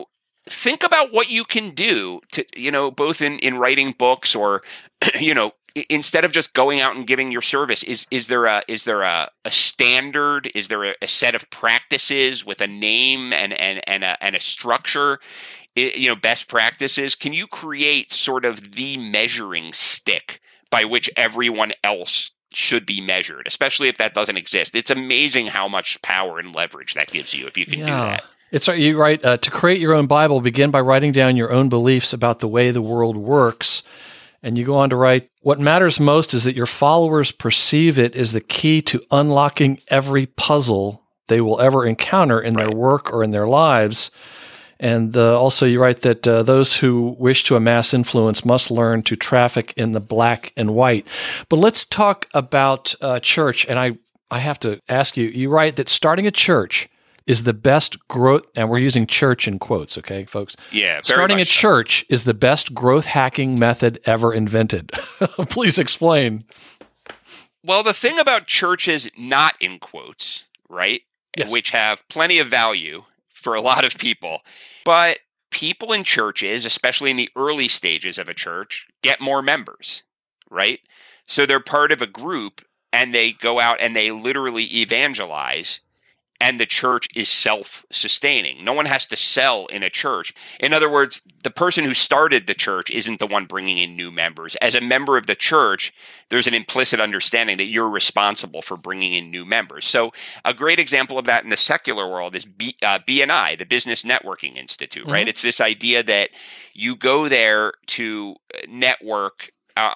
think about what you can do to, both in writing books or, instead of just going out and giving your service, is there a standard? Is there a set of practices with a name and a structure? Best practices. Can you create sort of the measuring stick by which everyone else should be measured, especially if that doesn't exist? It's amazing how much power and leverage that gives you if you can do that. You write, to create your own Bible, begin by writing down your own beliefs about the way the world works. And you go on to write, what matters most is that your followers perceive it as the key to unlocking every puzzle they will ever encounter in their work or in their lives. And also you write that those who wish to amass influence must learn to traffic in the black and white. But let's talk about church. And I have to ask you, you write that starting a church is the best growth, and we're using church in quotes, okay, folks? Yeah, starting a church is the best growth hacking method ever invented. Please explain. Well, the thing about churches not in quotes, right, yes, which have plenty of value for a lot of people, but people in churches, especially in the early stages of a church, get more members, right? So they're part of a group, and they go out and they literally evangelize, and the church is self-sustaining. No one has to sell in a church. In other words, the person who started the church isn't the one bringing in new members. As a member of the church, there's an implicit understanding that you're responsible for bringing in new members. So a great example of that in the secular world is BNI, the Business Networking Institute, right? It's this idea that you go there to network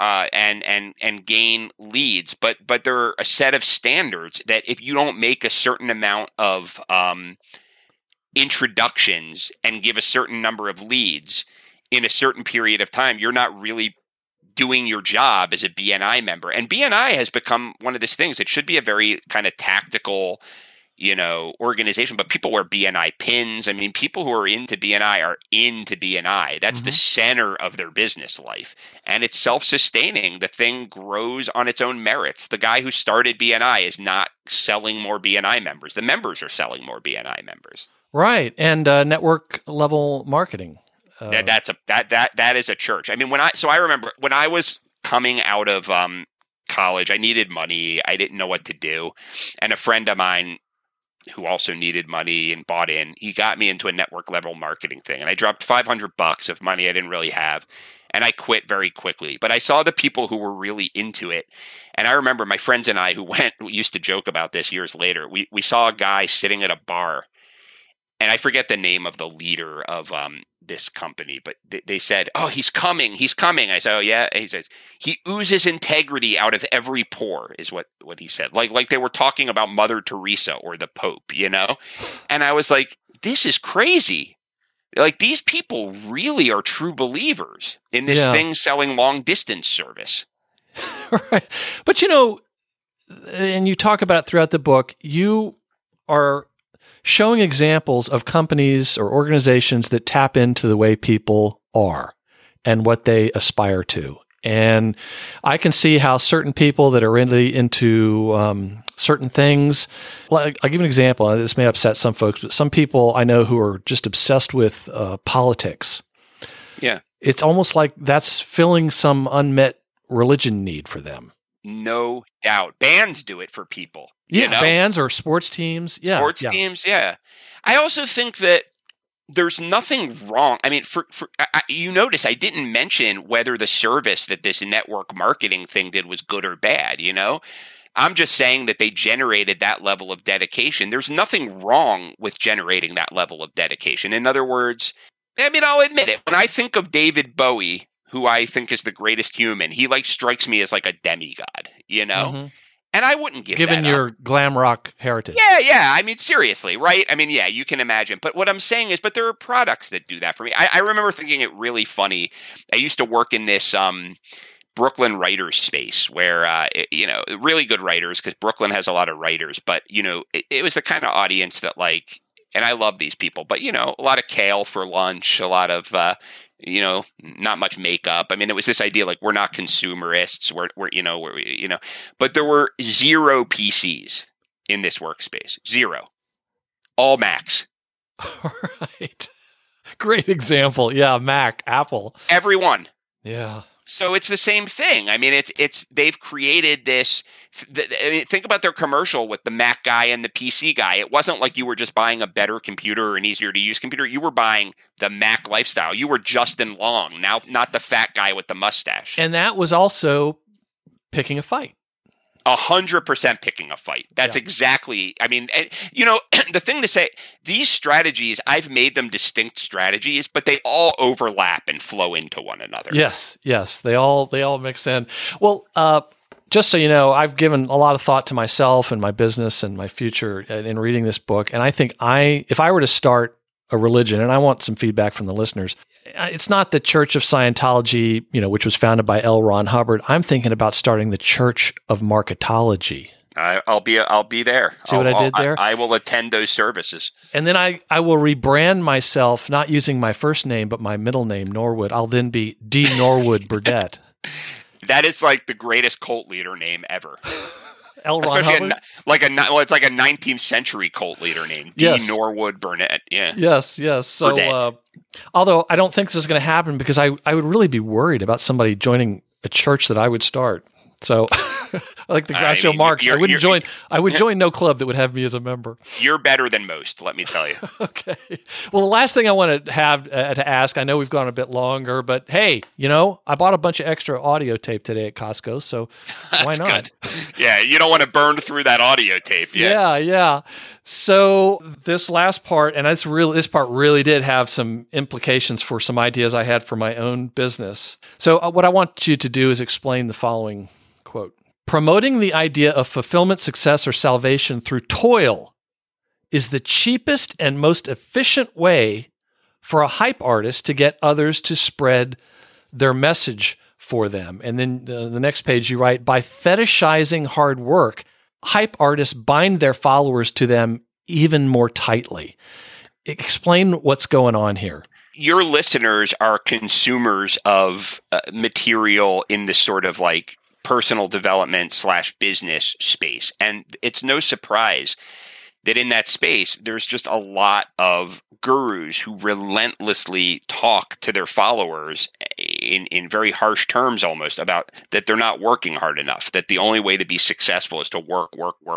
and gain leads, but there are a set of standards that if you don't make a certain amount of introductions and give a certain number of leads in a certain period of time, you're not really doing your job as a BNI member. And BNI has become one of these things. It should be a very kind of tactical, organization, but people wear BNI pins. I mean, people who are into BNI are into BNI. That's the center of their business life. And it's self-sustaining. The thing grows on its own merits. The guy who started BNI is not selling more BNI members. The members are selling more BNI members. Right. And network level marketing. That is a church. I mean, I remember when I was coming out of college, I needed money. I didn't know what to do. And a friend of mine who also needed money and bought in, he got me into a network level marketing thing. And I dropped $500 of money I didn't really have. And I quit very quickly. But I saw the people who were really into it. And I remember my friends and I who used to joke about this years later. We saw a guy sitting at a bar. And I forget the name of the leader of this company, but they said, "Oh, he's coming. He's coming." I said, "Oh, yeah." And he says, "He oozes integrity out of every pore," is what he said. Like they were talking about Mother Teresa or the Pope, And I was like, this is crazy. Like, these people really are true believers in this thing selling long distance service. Right. But, and you talk about it throughout the book, you are showing examples of companies or organizations that tap into the way people are and what they aspire to. And I can see how certain people that are really into certain things, like I'll give an example. This may upset some folks, but some people I know who are just obsessed with politics. Yeah. It's almost like that's filling some unmet religion need for them. No doubt. Bands do it for people. Yeah, bands or sports teams. Yeah, sports teams. Yeah. I also think that there's nothing wrong. I mean, you notice I didn't mention whether the service that this network marketing thing did was good or bad. I'm just saying that they generated that level of dedication. There's nothing wrong with generating that level of dedication. In other words, I mean, I'll admit it. When I think of David Bowie, who I think is the greatest human, he strikes me as like a demigod, And I wouldn't give Given that your up. glam rock heritage. Yeah. I mean, seriously, right? I mean, yeah, you can imagine. But what I'm saying is, there are products that do that for me. I remember thinking it really funny. I used to work in this Brooklyn writers space where, really good writers, because Brooklyn has a lot of writers. But, it was the kind of audience that and I love these people, but, a lot of kale for lunch, a lot of, not much makeup. I mean, it was this idea we're not consumerists. We're but there were 0 PCs in this workspace. 0. All Macs. All right. Great example. Yeah, Mac, Apple. Everyone. Yeah. So it's the same thing. I mean, it's they've created this. I mean, think about their commercial with the Mac guy and the PC guy. It wasn't like you were just buying a better computer or an easier to use computer. You were buying the Mac lifestyle. You were Justin Long, now not the fat guy with the mustache. And that was also picking a fight. 100% picking a fight. That's exactly, I mean, you know, the thing to say, these strategies, I've made them distinct strategies, but they all overlap and flow into one another. Yes. They all mix in. Well, just so you know, I've given a lot of thought to myself and my business and my future in reading this book. And I think if I were to start a religion, and I want some feedback from the listeners, it's not the Church of Scientology, you know, which was founded by L. Ron Hubbard. I'm thinking about starting the Church of Marketology. I'll be there. See what I did there? I will attend those services. And then I will rebrand myself, not using my first name, but my middle name, Norwood. I'll then be D. Norwood Burdett. That is like the greatest cult leader name ever. L. Ron Hubbard? It's like a 19th century cult leader name. D. Norwood Burnett. Yeah. Yes. So, although I don't think this is going to happen because I would really be worried about somebody joining a church that I would start. So, like the Groucho Marx, I would join no club that would have me as a member. You're better than most, let me tell you. Okay. Well, the last thing I want to have to ask, I know we've gone a bit longer, but hey, you know, I bought a bunch of extra audio tape today at Costco, so why not? Good. Yeah, you don't want to burn through that audio tape. Yeah. So this last part, and this part really did have some implications for some ideas I had for my own business. So what I want you to do is explain the following quote. Promoting the idea of fulfillment, success, or salvation through toil is the cheapest and most efficient way for a hype artist to get others to spread their message for them. And then the next page you write, by fetishizing hard work, hype artists bind their followers to them even more tightly. Explain what's going on here. Your listeners are consumers of material in this sort of like personal development / business space. And it's no surprise that in that space, there's just a lot of gurus who relentlessly talk to their followers in very harsh terms almost about that they're not working hard enough, that the only way to be successful is to work.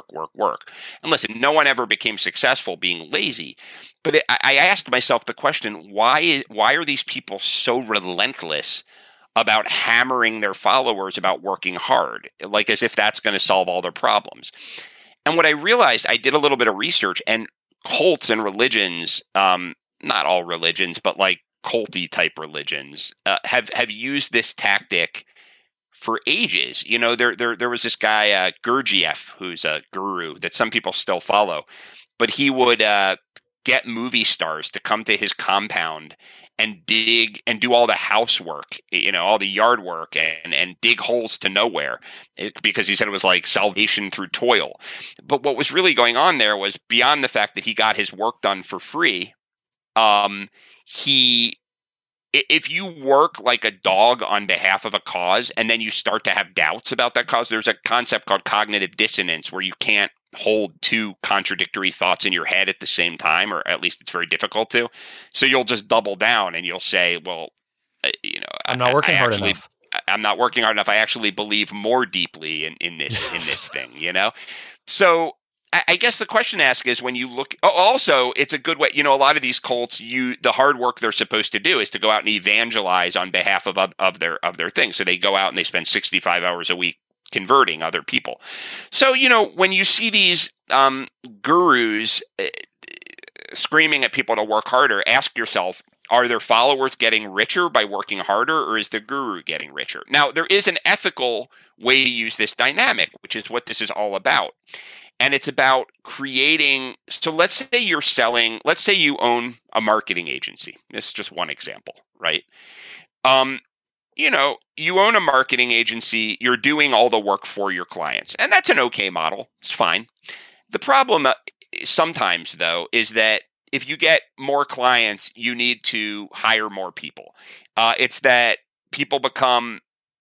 And listen, no one ever became successful being lazy. But I asked myself the question, why are these people so relentless about hammering their followers about working hard, like as if that's going to solve all their problems? And what I realized, I did a little bit of research, and cults and religions, not all religions, but like culty type religions, have used this tactic for ages. You know, there was this guy, Gurdjieff, who's a guru that some people still follow, but he would get movie stars to come to his compound and dig and do all the housework, you know, all the yard work and dig holes to nowhere, because he said it was like salvation through toil. But what was really going on there was, beyond the fact that he got his work done for free, if you work like a dog on behalf of a cause and then you start to have doubts about that cause, there's a concept called cognitive dissonance where you can't hold two contradictory thoughts in your head at the same time, or at least it's very difficult to. So you'll just double down and you'll say, well, you know, I'm not working hard enough. I'm not working hard enough. I actually believe more deeply in this thing, you know? So I guess the question to ask is, when you look, also it's a good way, you know, a lot of these cults, the hard work they're supposed to do is to go out and evangelize on behalf of their thing. So they go out and they spend 65 hours a week converting other people. So, you know, when you see these gurus screaming at people to work harder, ask yourself, are their followers getting richer by working harder, or is the guru getting richer? Now, there is an ethical way to use this dynamic, which is what this is all about. And it's about creating, so let's say you own a marketing agency. This is just one example, right? You know, you own a marketing agency, you're doing all the work for your clients, and that's an okay model. It's fine. The problem sometimes, though, is that if you get more clients, you need to hire more people. It's that people become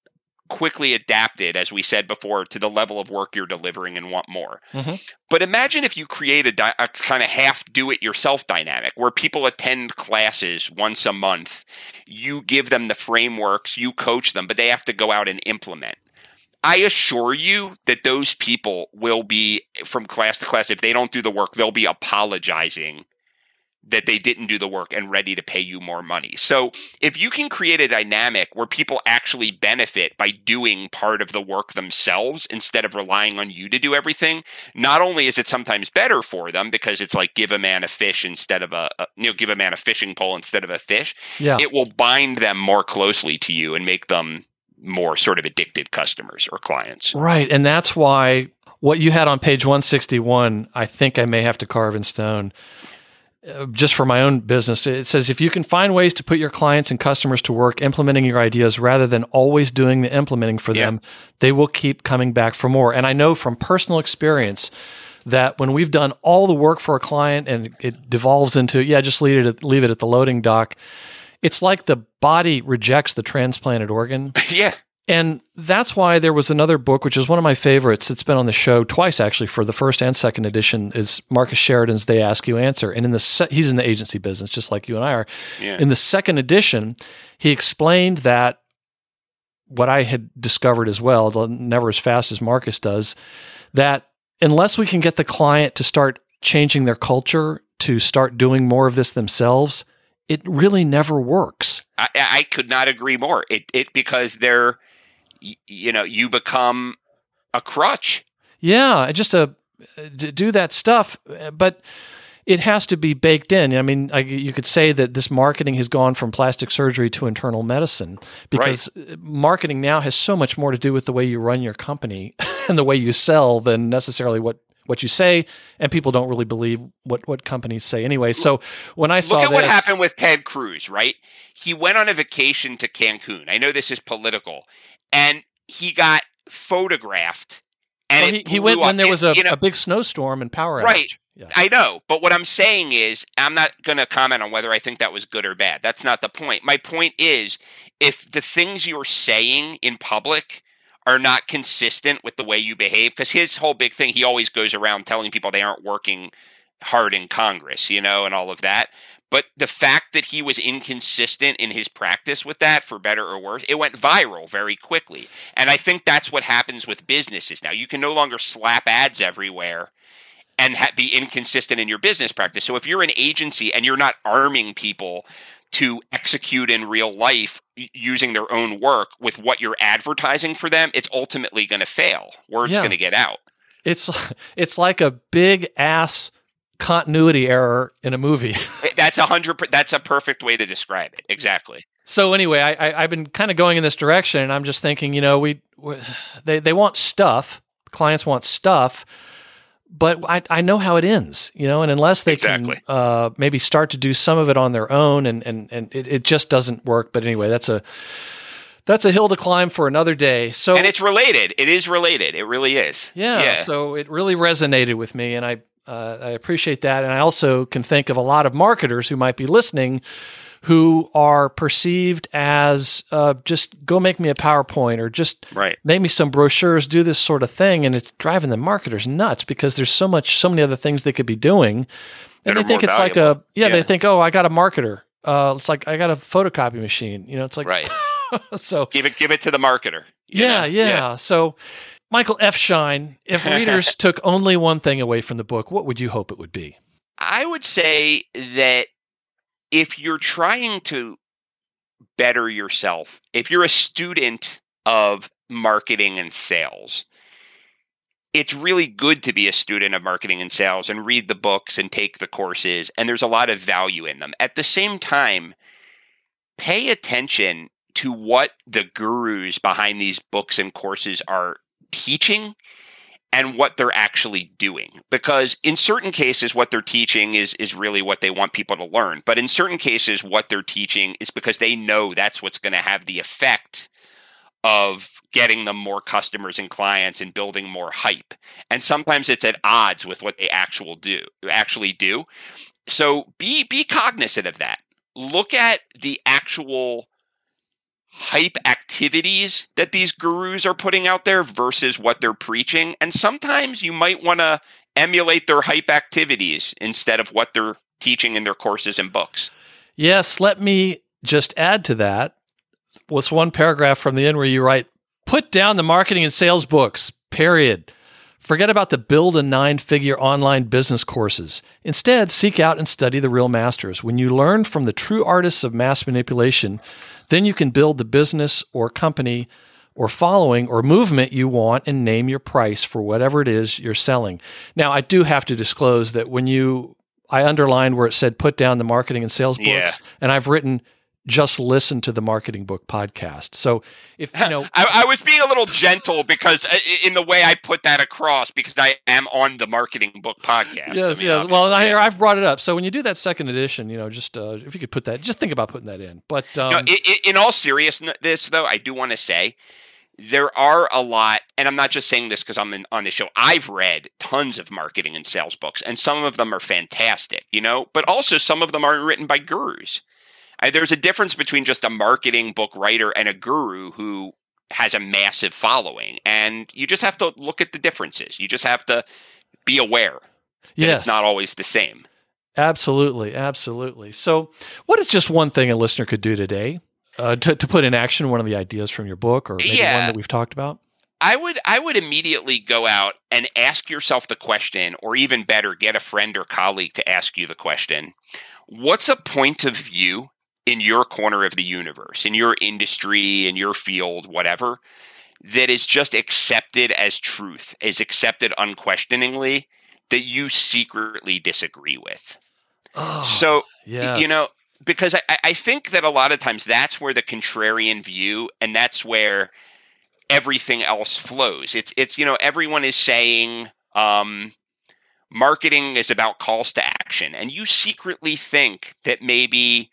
quickly adapted, as we said before, to the level of work you're delivering and want more. Mm-hmm. But imagine if you create a kind of half do-it-yourself dynamic where people attend classes once a month. You give them the frameworks, you coach them, but they have to go out and implement. I assure you that those people will be, from class to class, if they don't do the work, they'll be apologizing that they didn't do the work and ready to pay you more money. So if you can create a dynamic where people actually benefit by doing part of the work themselves instead of relying on you to do everything, not only is it sometimes better for them because it's like give a man a fish instead of give a man a fishing pole instead of a fish. Yeah. It will bind them more closely to you and make them more sort of addicted customers or clients. Right. And that's why what you had on page 161, I think I may have to carve in stone. Just for my own business, it says, if you can find ways to put your clients and customers to work implementing your ideas rather than always doing the implementing for them, they will keep coming back for more. And I know from personal experience that when we've done all the work for a client and it devolves into, just leave it at the loading dock, it's like the body rejects the transplanted organ. Yeah. And that's why there was another book, which is one of my favorites. It's been on the show twice, actually, for the first and second edition, is Marcus Sheridan's They Ask You Answer. And he's in the agency business, just like you and I are. Yeah. In the second edition, he explained that what I had discovered as well, never as fast as Marcus does, that unless we can get the client to start changing their culture, to start doing more of this themselves, it really never works. I could not agree more. It because you become a crutch. Yeah, just to do that stuff, but it has to be baked in. I mean, you could say that this marketing has gone from plastic surgery to internal medicine because marketing now has so much more to do with the way you run your company and the way you sell than necessarily what you say, and people don't really believe what companies say anyway. So when I saw Look at what happened with Ted Cruz, right? He went on a vacation to Cancun. I know this is political. And he got photographed. And he went when there was a big snowstorm and power outage. Right. Yeah. I know. But what I'm saying is, I'm not going to comment on whether I think that was good or bad. That's not the point. My point is, if the things you're saying in public are not consistent with the way you behave, because his whole big thing, he always goes around telling people they aren't working hard in Congress, and all of that. But the fact that he was inconsistent in his practice with that, for better or worse, it went viral very quickly. And I think that's what happens with businesses now. You can no longer slap ads everywhere and be inconsistent in your business practice. So if you're an agency and you're not arming people to execute in real life using their own work with what you're advertising for them, it's ultimately going to fail. Word's going to get out. It's like a big ass continuity error in a movie. That's a perfect way to describe it. Exactly. So anyway, I've been kind of going in this direction, and I'm just thinking, they want stuff. Clients want stuff, but I know how it ends, and unless they can maybe start to do some of it on their own, and it just doesn't work. But anyway, that's a hill to climb for another day. So, and it's related. It is related. It really is. Yeah. So it really resonated with me, and I appreciate that. And I also can think of a lot of marketers who might be listening who are perceived as just go make me a PowerPoint or just make me some brochures, do this sort of thing. And it's driving the marketers nuts because there's so many other things they could be doing. And they think it's valuable. They think, oh, I got a marketer. It's like, I got a photocopy machine. It's like, so give it to the marketer. Yeah. So Michael F. Shine, if readers took only one thing away from the book, what would you hope it would be? I would say that if you're trying to better yourself, if you're a student of marketing and sales, it's really good to be a student of marketing and sales and read the books and take the courses, and there's a lot of value in them. At the same time, pay attention to what the gurus behind these books and courses are teaching and what they're actually doing. Because in certain cases, what they're teaching is really what they want people to learn. But in certain cases, what they're teaching is because they know that's what's going to have the effect of getting them more customers and clients and building more hype. And sometimes it's at odds with what they actually do. So be cognizant of that. Look at the actual hype activities that these gurus are putting out there versus what they're preaching. And sometimes you might want to emulate their hype activities instead of what they're teaching in their courses and books. Yes, let me just add to that. What's one paragraph from the end where you write, put down the marketing and sales books, period. Forget about the build a 9-figure online business courses. Instead, seek out and study the real masters. When you learn from the true artists of mass manipulation, then you can build the business or company or following or movement you want and name your price for whatever it is you're selling. Now, I do have to disclose that I underlined where it said put down the marketing and sales books, and I've written just listen to the Marketing Book Podcast. So if you know, I was being a little gentle because in the way I put that across, because I am on the Marketing Book Podcast. Yes. Well, I've brought it up. So when you do that second edition, just if you could put that, just think about putting that in. But in all seriousness, though, I do want to say there are a lot, and I'm not just saying this because I'm on this show. I've read tons of marketing and sales books, and some of them are fantastic, but also some of them aren't written by gurus. There's a difference between just a marketing book writer and a guru who has a massive following. And you just have to look at the differences. You just have to be aware that it's not always the same. Absolutely. Absolutely. So what is just one thing a listener could do today to put in action one of the ideas from your book or maybe one that we've talked about? I would immediately go out and ask yourself the question, or even better, get a friend or colleague to ask you the question. What's a point of view in your corner of the universe, in your industry, in your field, whatever, that is just accepted as truth, is accepted unquestioningly, that you secretly disagree with? Because I think that a lot of times that's where the contrarian view, and that's where everything else flows. It's everyone is saying marketing is about calls to action, and you secretly think that maybe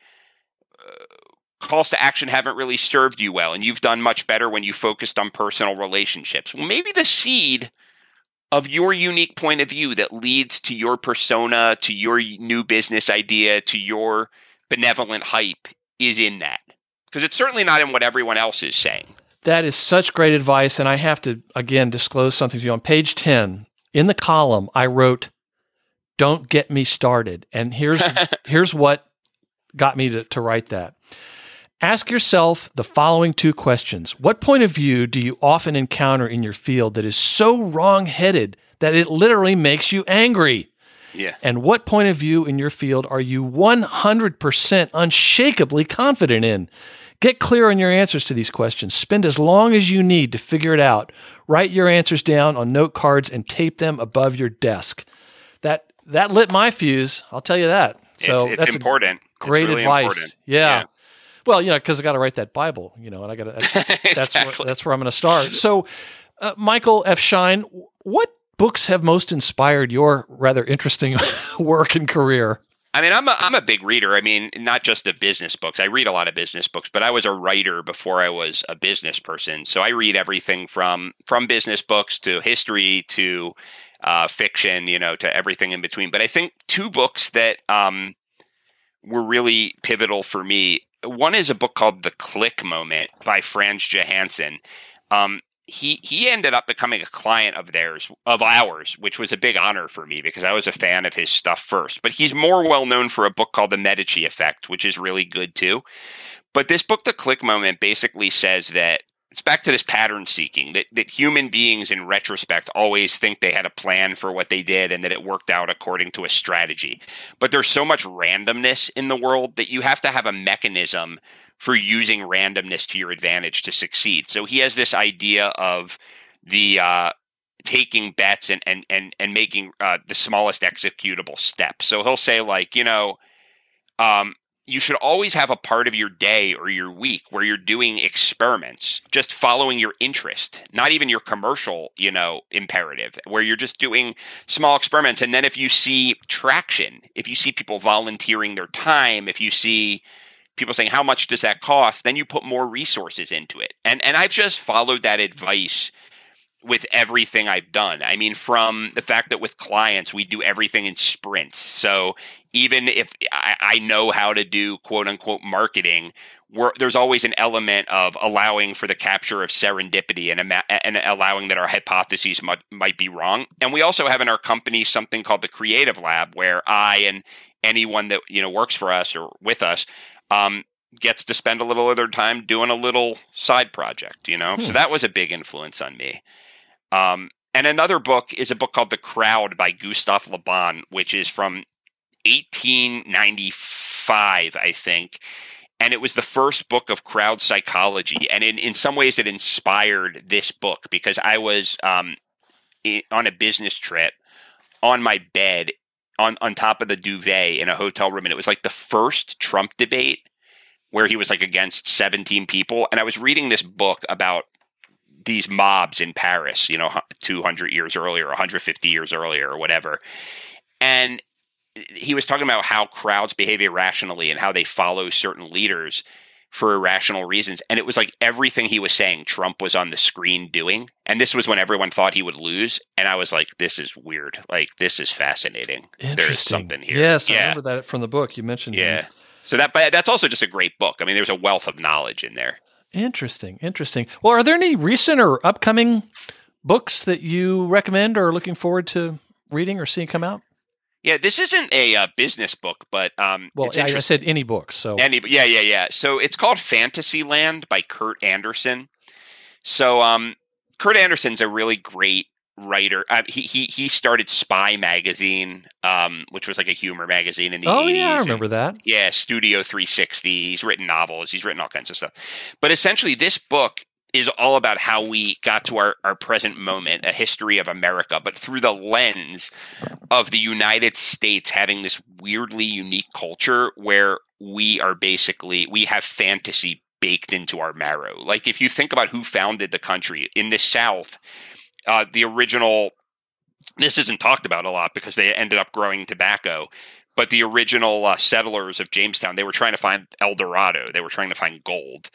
calls to action haven't really served you well, and you've done much better when you focused on personal relationships. Well, maybe the seed of your unique point of view that leads to your persona, to your new business idea, to your benevolent hype is in that. Because it's certainly not in what everyone else is saying. That is such great advice, and I have to, again, disclose something to you. On page 10, in the column, I wrote, "Don't get me started." And here's what got me to write that. Ask yourself the following 2 questions. What point of view do you often encounter in your field that is so wrong-headed that it literally makes you angry? Yeah. And what point of view in your field are you 100% unshakably confident in? Get clear on your answers to these questions. Spend as long as you need to figure it out. Write your answers down on note cards and tape them above your desk. That lit my fuse, I'll tell you that. So it's important. Great really advice. Important. Yeah. Well, because I got to write that Bible, and I got to. That's where I'm going to start. So, Michael F. Shine, what books have most inspired your rather interesting work and career? I mean, I'm a big reader. I mean, not just of business books. I read a lot of business books, but I was a writer before I was a business person. So I read everything from business books to history to fiction, to everything in between. But I think 2 books that were really pivotal for me. One is a book called The Click Moment by Frans Johansson. He ended up becoming a client of ours, which was a big honor for me because I was a fan of his stuff first. But he's more well known for a book called The Medici Effect, which is really good too. But this book, The Click Moment, basically says that it's back to this pattern seeking, that human beings in retrospect always think they had a plan for what they did and that it worked out according to a strategy. But there's so much randomness in the world that you have to have a mechanism for using randomness to your advantage to succeed. So he has this idea of the taking bets and making the smallest executable step. So he'll say you should always have a part of your day or your week where you're doing experiments, just following your interest, not even your commercial, imperative, where you're just doing small experiments. And then if you see traction, if you see people volunteering their time, if you see people saying, how much does that cost? Then you put more resources into it. And I've just followed that advice with everything I've done. I mean, from the fact that with clients, we do everything in sprints. So even if I know how to do quote unquote marketing, there's always an element of allowing for the capture of serendipity and allowing that our hypotheses might be wrong. And we also have in our company something called the Creative Lab, where I and anyone that works for us or with us gets to spend a little of their time doing a little side project. So that was a big influence on me. And another book is a book called The Crowd by Gustave Le Bon, which is from 1895, I think. And it was the first book of crowd psychology. And in some ways, it inspired this book because I was on a business trip on my bed on top of the duvet in a hotel room. And it was like the first Trump debate where he was like against 17 people. And I was reading this book about these mobs in Paris, 200 years earlier, 150 years earlier, or whatever. And he was talking about how crowds behave irrationally and how they follow certain leaders for irrational reasons. And it was like everything he was saying, Trump was on the screen doing. And this was when everyone thought he would lose. And I was like, this is weird. Like, this is fascinating. There's something here. Yes, I remember that from the book you mentioned. Yeah. So that's also just a great book. I mean, there's a wealth of knowledge in there. Interesting. Well, are there any recent or upcoming books that you recommend or are looking forward to reading or seeing come out? Yeah, this isn't a business book, but I said any books. So yeah. So it's called Fantasyland by Kurt Anderson. So Kurt Anderson's a really great writer. He started Spy Magazine, which was like a humor magazine in the 80s. Oh, yeah, I remember that. Yeah, Studio 360. He's written novels. He's written all kinds of stuff. But essentially, this book is all about how we got to our present moment, a history of America, but through the lens of the United States having this weirdly unique culture where we have fantasy baked into our marrow. Like, if you think about who founded the country in the South, the original, this isn't talked about a lot because they ended up growing tobacco, but the original settlers of Jamestown, they were trying to find El Dorado. They were trying to find gold.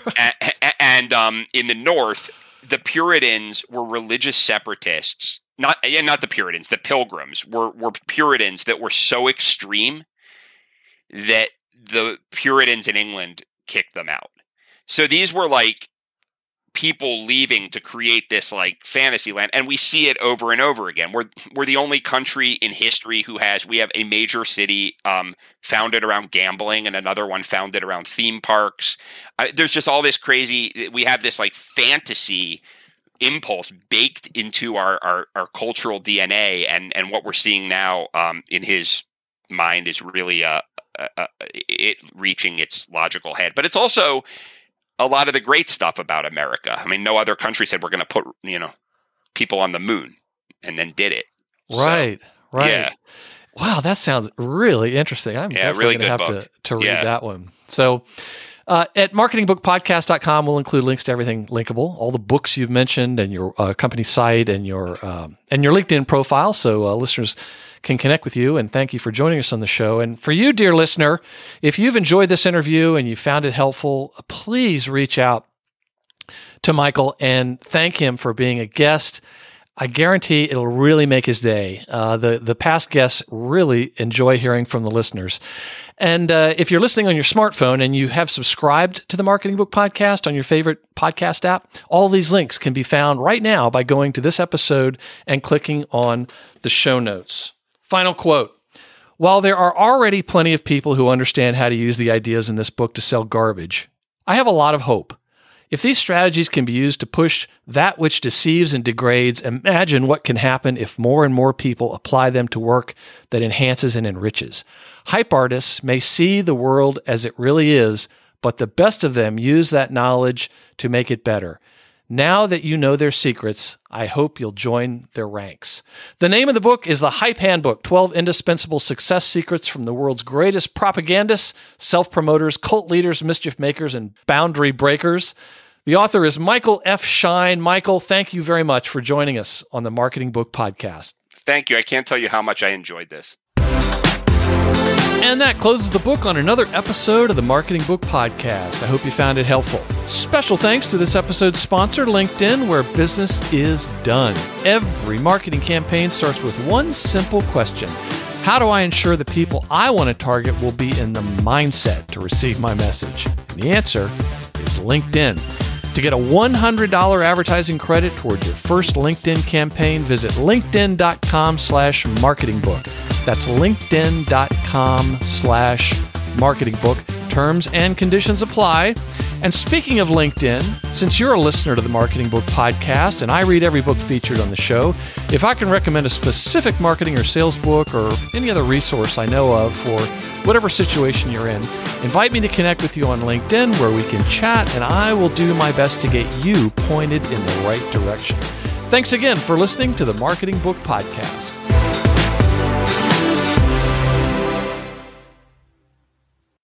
And in the North, the Puritans were religious separatists. Not the Puritans, the Pilgrims were Puritans that were so extreme that the Puritans in England kicked them out. So these were like people leaving to create this like fantasy land, and we see it over and over again. We're the only country in history we have a major city founded around gambling and another one founded around theme parks. There's just all this crazy. We have this like fantasy impulse baked into our cultural DNA, and what we're seeing now in his mind is really it reaching its logical head. But it's also a lot of the great stuff about America. I mean, no other country said we're going to put, people on the moon and then did it. Right. Yeah. Wow, that sounds really interesting. I'm definitely going to have to read that one. So at marketingbookpodcast.com, we'll include links to everything linkable, all the books you've mentioned and your company site and your LinkedIn profile. So listeners can connect with you, and thank you for joining us on the show. And for you, dear listener, if you've enjoyed this interview and you found it helpful, please reach out to Michael and thank him for being a guest. I guarantee it'll really make his day. The past guests really enjoy hearing from the listeners. And if you're listening on your smartphone and you have subscribed to the Marketing Book Podcast on your favorite podcast app, all these links can be found right now by going to this episode and clicking on the show notes. Final quote. While there are already plenty of people who understand how to use the ideas in this book to sell garbage, I have a lot of hope. If these strategies can be used to push that which deceives and degrades, imagine what can happen if more and more people apply them to work that enhances and enriches. Hype artists may see the world as it really is, but the best of them use that knowledge to make it better. Now that you know their secrets, I hope you'll join their ranks. The name of the book is The Hype Handbook, 12 Indispensable Success Secrets from the World's Greatest Propagandists, Self-Promoters, Cult Leaders, Mischief Makers, and Boundary Breakers. The author is Michael F. Schein. Michael, thank you very much for joining us on the Marketing Book Podcast. Thank you. I can't tell you how much I enjoyed this. And that closes the book on another episode of the Marketing Book Podcast. I hope you found it helpful. Special thanks to this episode's sponsor, LinkedIn, where business is done. Every marketing campaign starts with one simple question. How do I ensure the people I want to target will be in the mindset to receive my message? And the answer is LinkedIn. To get a $100 advertising credit toward your first LinkedIn campaign, visit linkedin.com/marketingbook. That's linkedin.com/marketingbook. Terms and conditions apply. And speaking of LinkedIn, since you're a listener to the Marketing Book Podcast and I read every book featured on the show, if I can recommend a specific marketing or sales book or any other resource I know of for whatever situation you're in, invite me to connect with you on LinkedIn where we can chat and I will do my best to get you pointed in the right direction. Thanks again for listening to the Marketing Book Podcast.